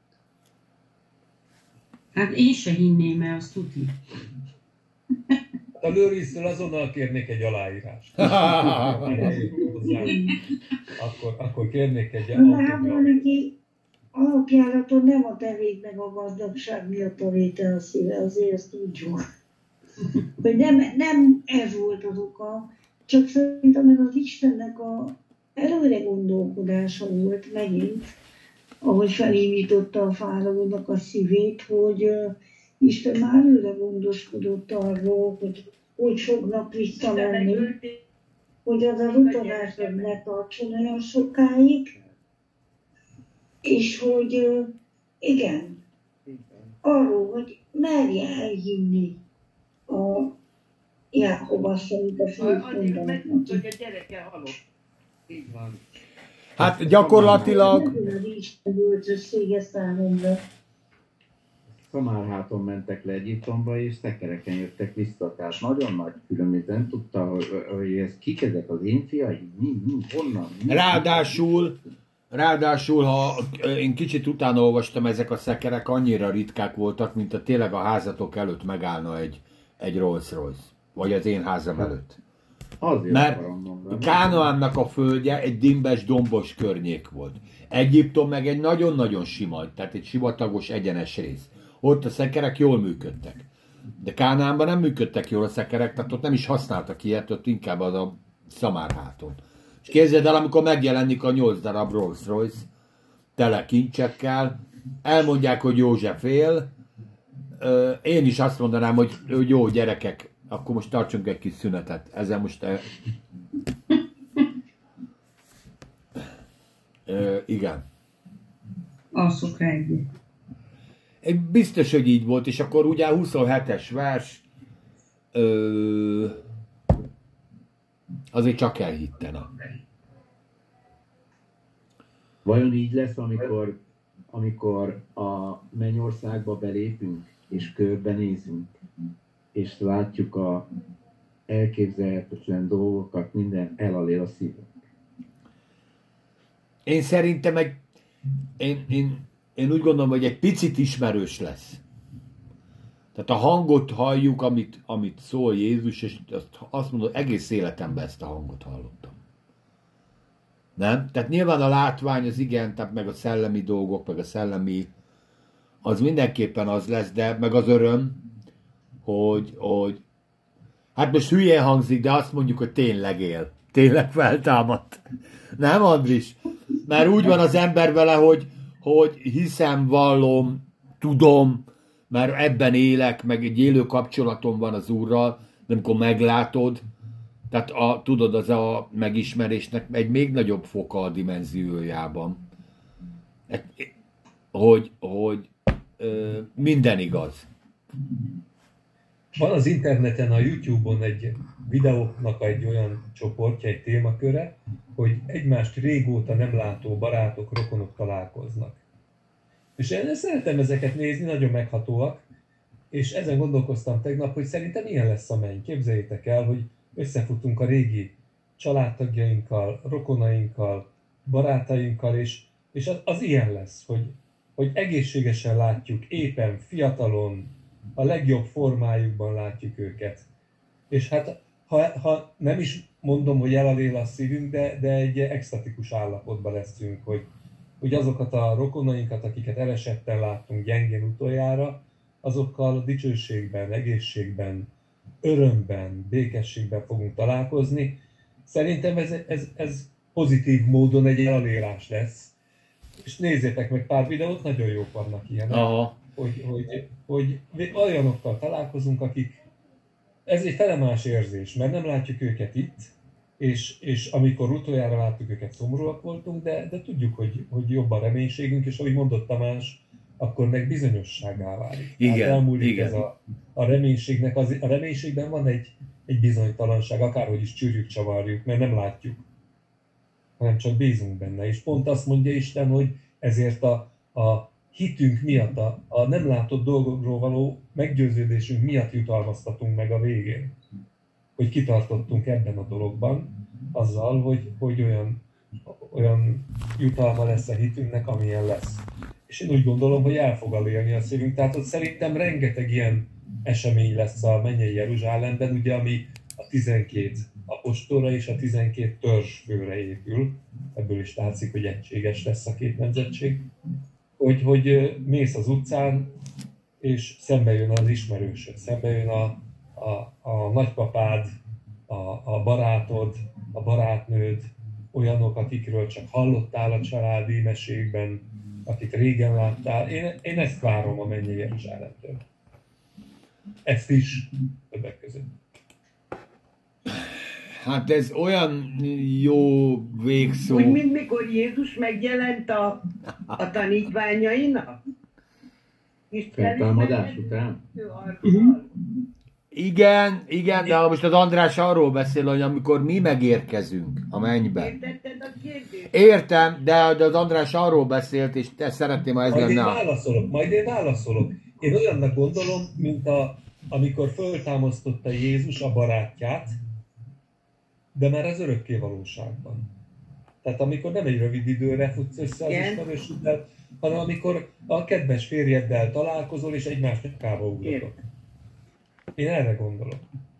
Hát én se hinném el, azt tudni. A Lőrisztől azonnal kérnék egy aláírást. akkor kérnék egy Általában neki alapjáraton nem a tevék meg a gazdagság miatt a vétel a szíve, azért ezt tudjuk. Hogy nem ez volt az oka, csak szerintem ez az Istennek a előre gondolkodása volt megint, ahogy felindította a fáraónak a szívét, hogy Isten már előre gondoskodott arról, hogy fognak visszamenni, hogy az az utazás ne tartson olyan sokáig, és hogy igen, arról, hogy merje elhinni a Jákob asszonyt a Azért megmondta, hogy a gyereke halott. Így van. Hát gyakorlatilag... Isten bölcsessége számomra. Szamárháton mentek le Egyiptomba, és szekereken jöttek vissza. Tehát nagyon nagy különböző, nem tudta, hogy ez kik ezek az én fiai, honnan? Ráadásul, ha én kicsit utána olvastam, ezek a szekerek annyira ritkák voltak, mint a tényleg a házatok előtt megállna egy Rolls Royce. Vagy az én házam előtt. Azért mert Kánaánnak a földje egy dimbes, dombos környék volt. Egyiptom meg egy nagyon-nagyon sima, tehát egy sivatagos, egyenes rész. Ott a szekerek jól működtek. De Kánaánban nem működtek jól a szekerek, tehát ott nem is használtak ilyet, ott inkább az a Szamárháton. És képzeld el, amikor megjelenik a 8 darab Rolls Royce, tele kincsekkel, elmondják, hogy József él, én is azt mondanám, hogy jó gyerekek, akkor most tartsunk egy kis szünetet. Ezzel most... igen. Alszok rá egyet. Biztos, hogy így volt, és akkor ugye 27-es vers azért csak elhittena. Vajon így lesz, amikor a mennyországba belépünk, és körbenézünk, és látjuk a elképzelhetetlen dolgokat, minden elalél a szívünk? Én szerintem én úgy gondolom, hogy egy picit ismerős lesz. Tehát a hangot halljuk, amit szól Jézus, és azt mondom, egész életemben ezt a hangot hallottam. Nem? Tehát nyilván a látvány, az igen, tehát meg a szellemi dolgok, meg a szellemi, az mindenképpen az lesz, de meg az öröm, hogy hát most hülyén hangzik, de azt mondjuk, hogy tényleg él. Tényleg feltámadt. Nem, Andris? Mert úgy van az ember vele, hogy hiszem, vallom, tudom, mert ebben élek, meg egy élő kapcsolatom van az Úrral, de amikor meglátod, tehát tudod, az a megismerésnek egy még nagyobb foka a dimenziójában. Hogy minden igaz. Van az interneten, a YouTube-on egy videóknak egy olyan csoportja, egy témaköre, hogy egymást régóta nem látó barátok, rokonok találkoznak. És én szeretem ezeket nézni, nagyon meghatóak, és ezen gondolkoztam tegnap, hogy szerintem ilyen lesz a menny. Képzeljétek el, hogy összefutunk a régi családtagjainkkal, rokonainkkal, barátainkkal, és az ilyen lesz, hogy egészségesen látjuk, éppen, fiatalon, a legjobb formájukban látjuk őket. És hát, ha nem is mondom, hogy elalél a szívünk, de egy extatikus állapotban leszünk, hogy azokat a rokonainkat, akiket elesetten láttunk gyengén utoljára, azokkal dicsőségben, egészségben, örömben, békességben fogunk találkozni. Szerintem ez pozitív módon egy elalélás lesz. És nézzétek meg pár videót, nagyon jók vannak ilyenek. Aha. Hogy olyanokkal találkozunk, akik... Ez egy felemás érzés, mert nem látjuk őket itt, és amikor utoljára láttuk őket, szomorúak voltunk, de tudjuk, hogy jobb a reménységünk, és ahogy mondott Tamás, akkor meg bizonyosságá válik. Igen, Tehát elmúlik igen. ez a reménységnek, a reménységben van egy bizonytalanság, akárhogy is csűrjük, csavarjuk, mert nem látjuk, hanem csak bízunk benne. És pont azt mondja Isten, hogy ezért a hitünk miatt, a nem látott dolgokról való meggyőződésünk miatt jutalmaztatunk meg a végén. Hogy kitartottunk ebben a dologban, azzal, hogy olyan jutalma lesz a hitünknek, amilyen lesz. És én úgy gondolom, hogy el fog élni a szívünk. Tehát ott szerintem rengeteg ilyen esemény lesz a mennyei Jeruzsálemben, ugye, ami a 12 apostolra és a 12 törzsfőre épül. Ebből is látszik, hogy egységes lesz a két nemzetség. Hogy mész az utcán, és szembe jön az ismerősöd, szembe jön a nagypapád, a barátod, a barátnőd, olyanok, akikről csak hallottál a családi mesékben, akit régen láttál. Én ezt várom a mennyei Jeruzsálemtől. Ezt is többek között. Hát ez olyan jó végszó. Úgy, mint mikor Jézus megjelent a tanítványainak. Feltámadás után? Igen, de most az András arról beszél, hogy amikor mi megérkezünk a mennybe. Értetted a kérdést? Értem, de az András arról beszélt, és ezt szeretném, ha ez Majd én lenne. válaszolok. Én olyannak gondolom, mint amikor föltámasztotta Jézus a barátját, de már az örökké valóságban. Tehát amikor nem egy rövid időre futsz össze az ismerősöddel, hanem amikor a kedves férjeddel találkozol, és egymás nyakába ugratok. Én erre gondolom.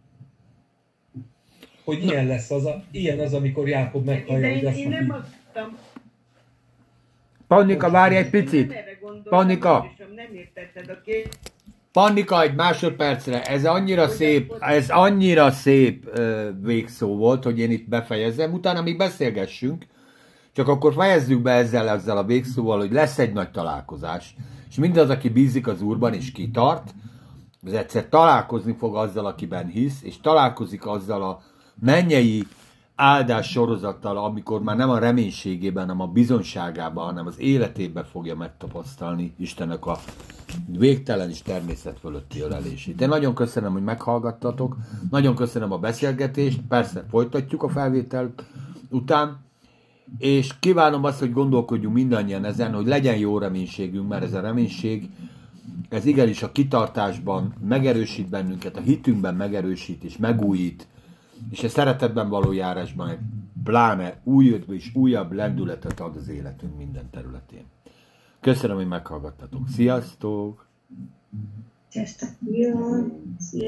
Hogy ilyen lesz ilyen az, amikor Jákob meghallja, hogy azt én nem mondtam. Pannika, várj egy picit. Pannika. Nem értetted a kérdést. Pannika, egy másodpercre. Ez annyira szép végszó volt, hogy én itt befejezem. Utána még beszélgessünk. Csak akkor fejezzük be ezzel a végszóval, hogy lesz egy nagy találkozás. És mindaz, aki bízik az Úrban és kitart, az egyszer találkozni fog azzal, akiben hisz, és találkozik azzal a mennyei áldás sorozattal, amikor már nem a reménységében, hanem a bizonyságában, hanem az életében fogja megtapasztalni Istennek a végtelen és természet fölötti ölelését. Én nagyon köszönöm, hogy meghallgattatok, nagyon köszönöm a beszélgetést, persze folytatjuk a felvétel után, és kívánom azt, hogy gondolkodjunk mindannyian ezen, hogy legyen jó reménységünk, mert ez a reménység, ez igenis a kitartásban megerősít bennünket, a hitünkben megerősít és megújít, és a szeretetben való járásban pláne újabb és újabb lendületet ad az életünk minden területén. Köszönöm, hogy meghallgattatok. Sziasztok! Sziasztok!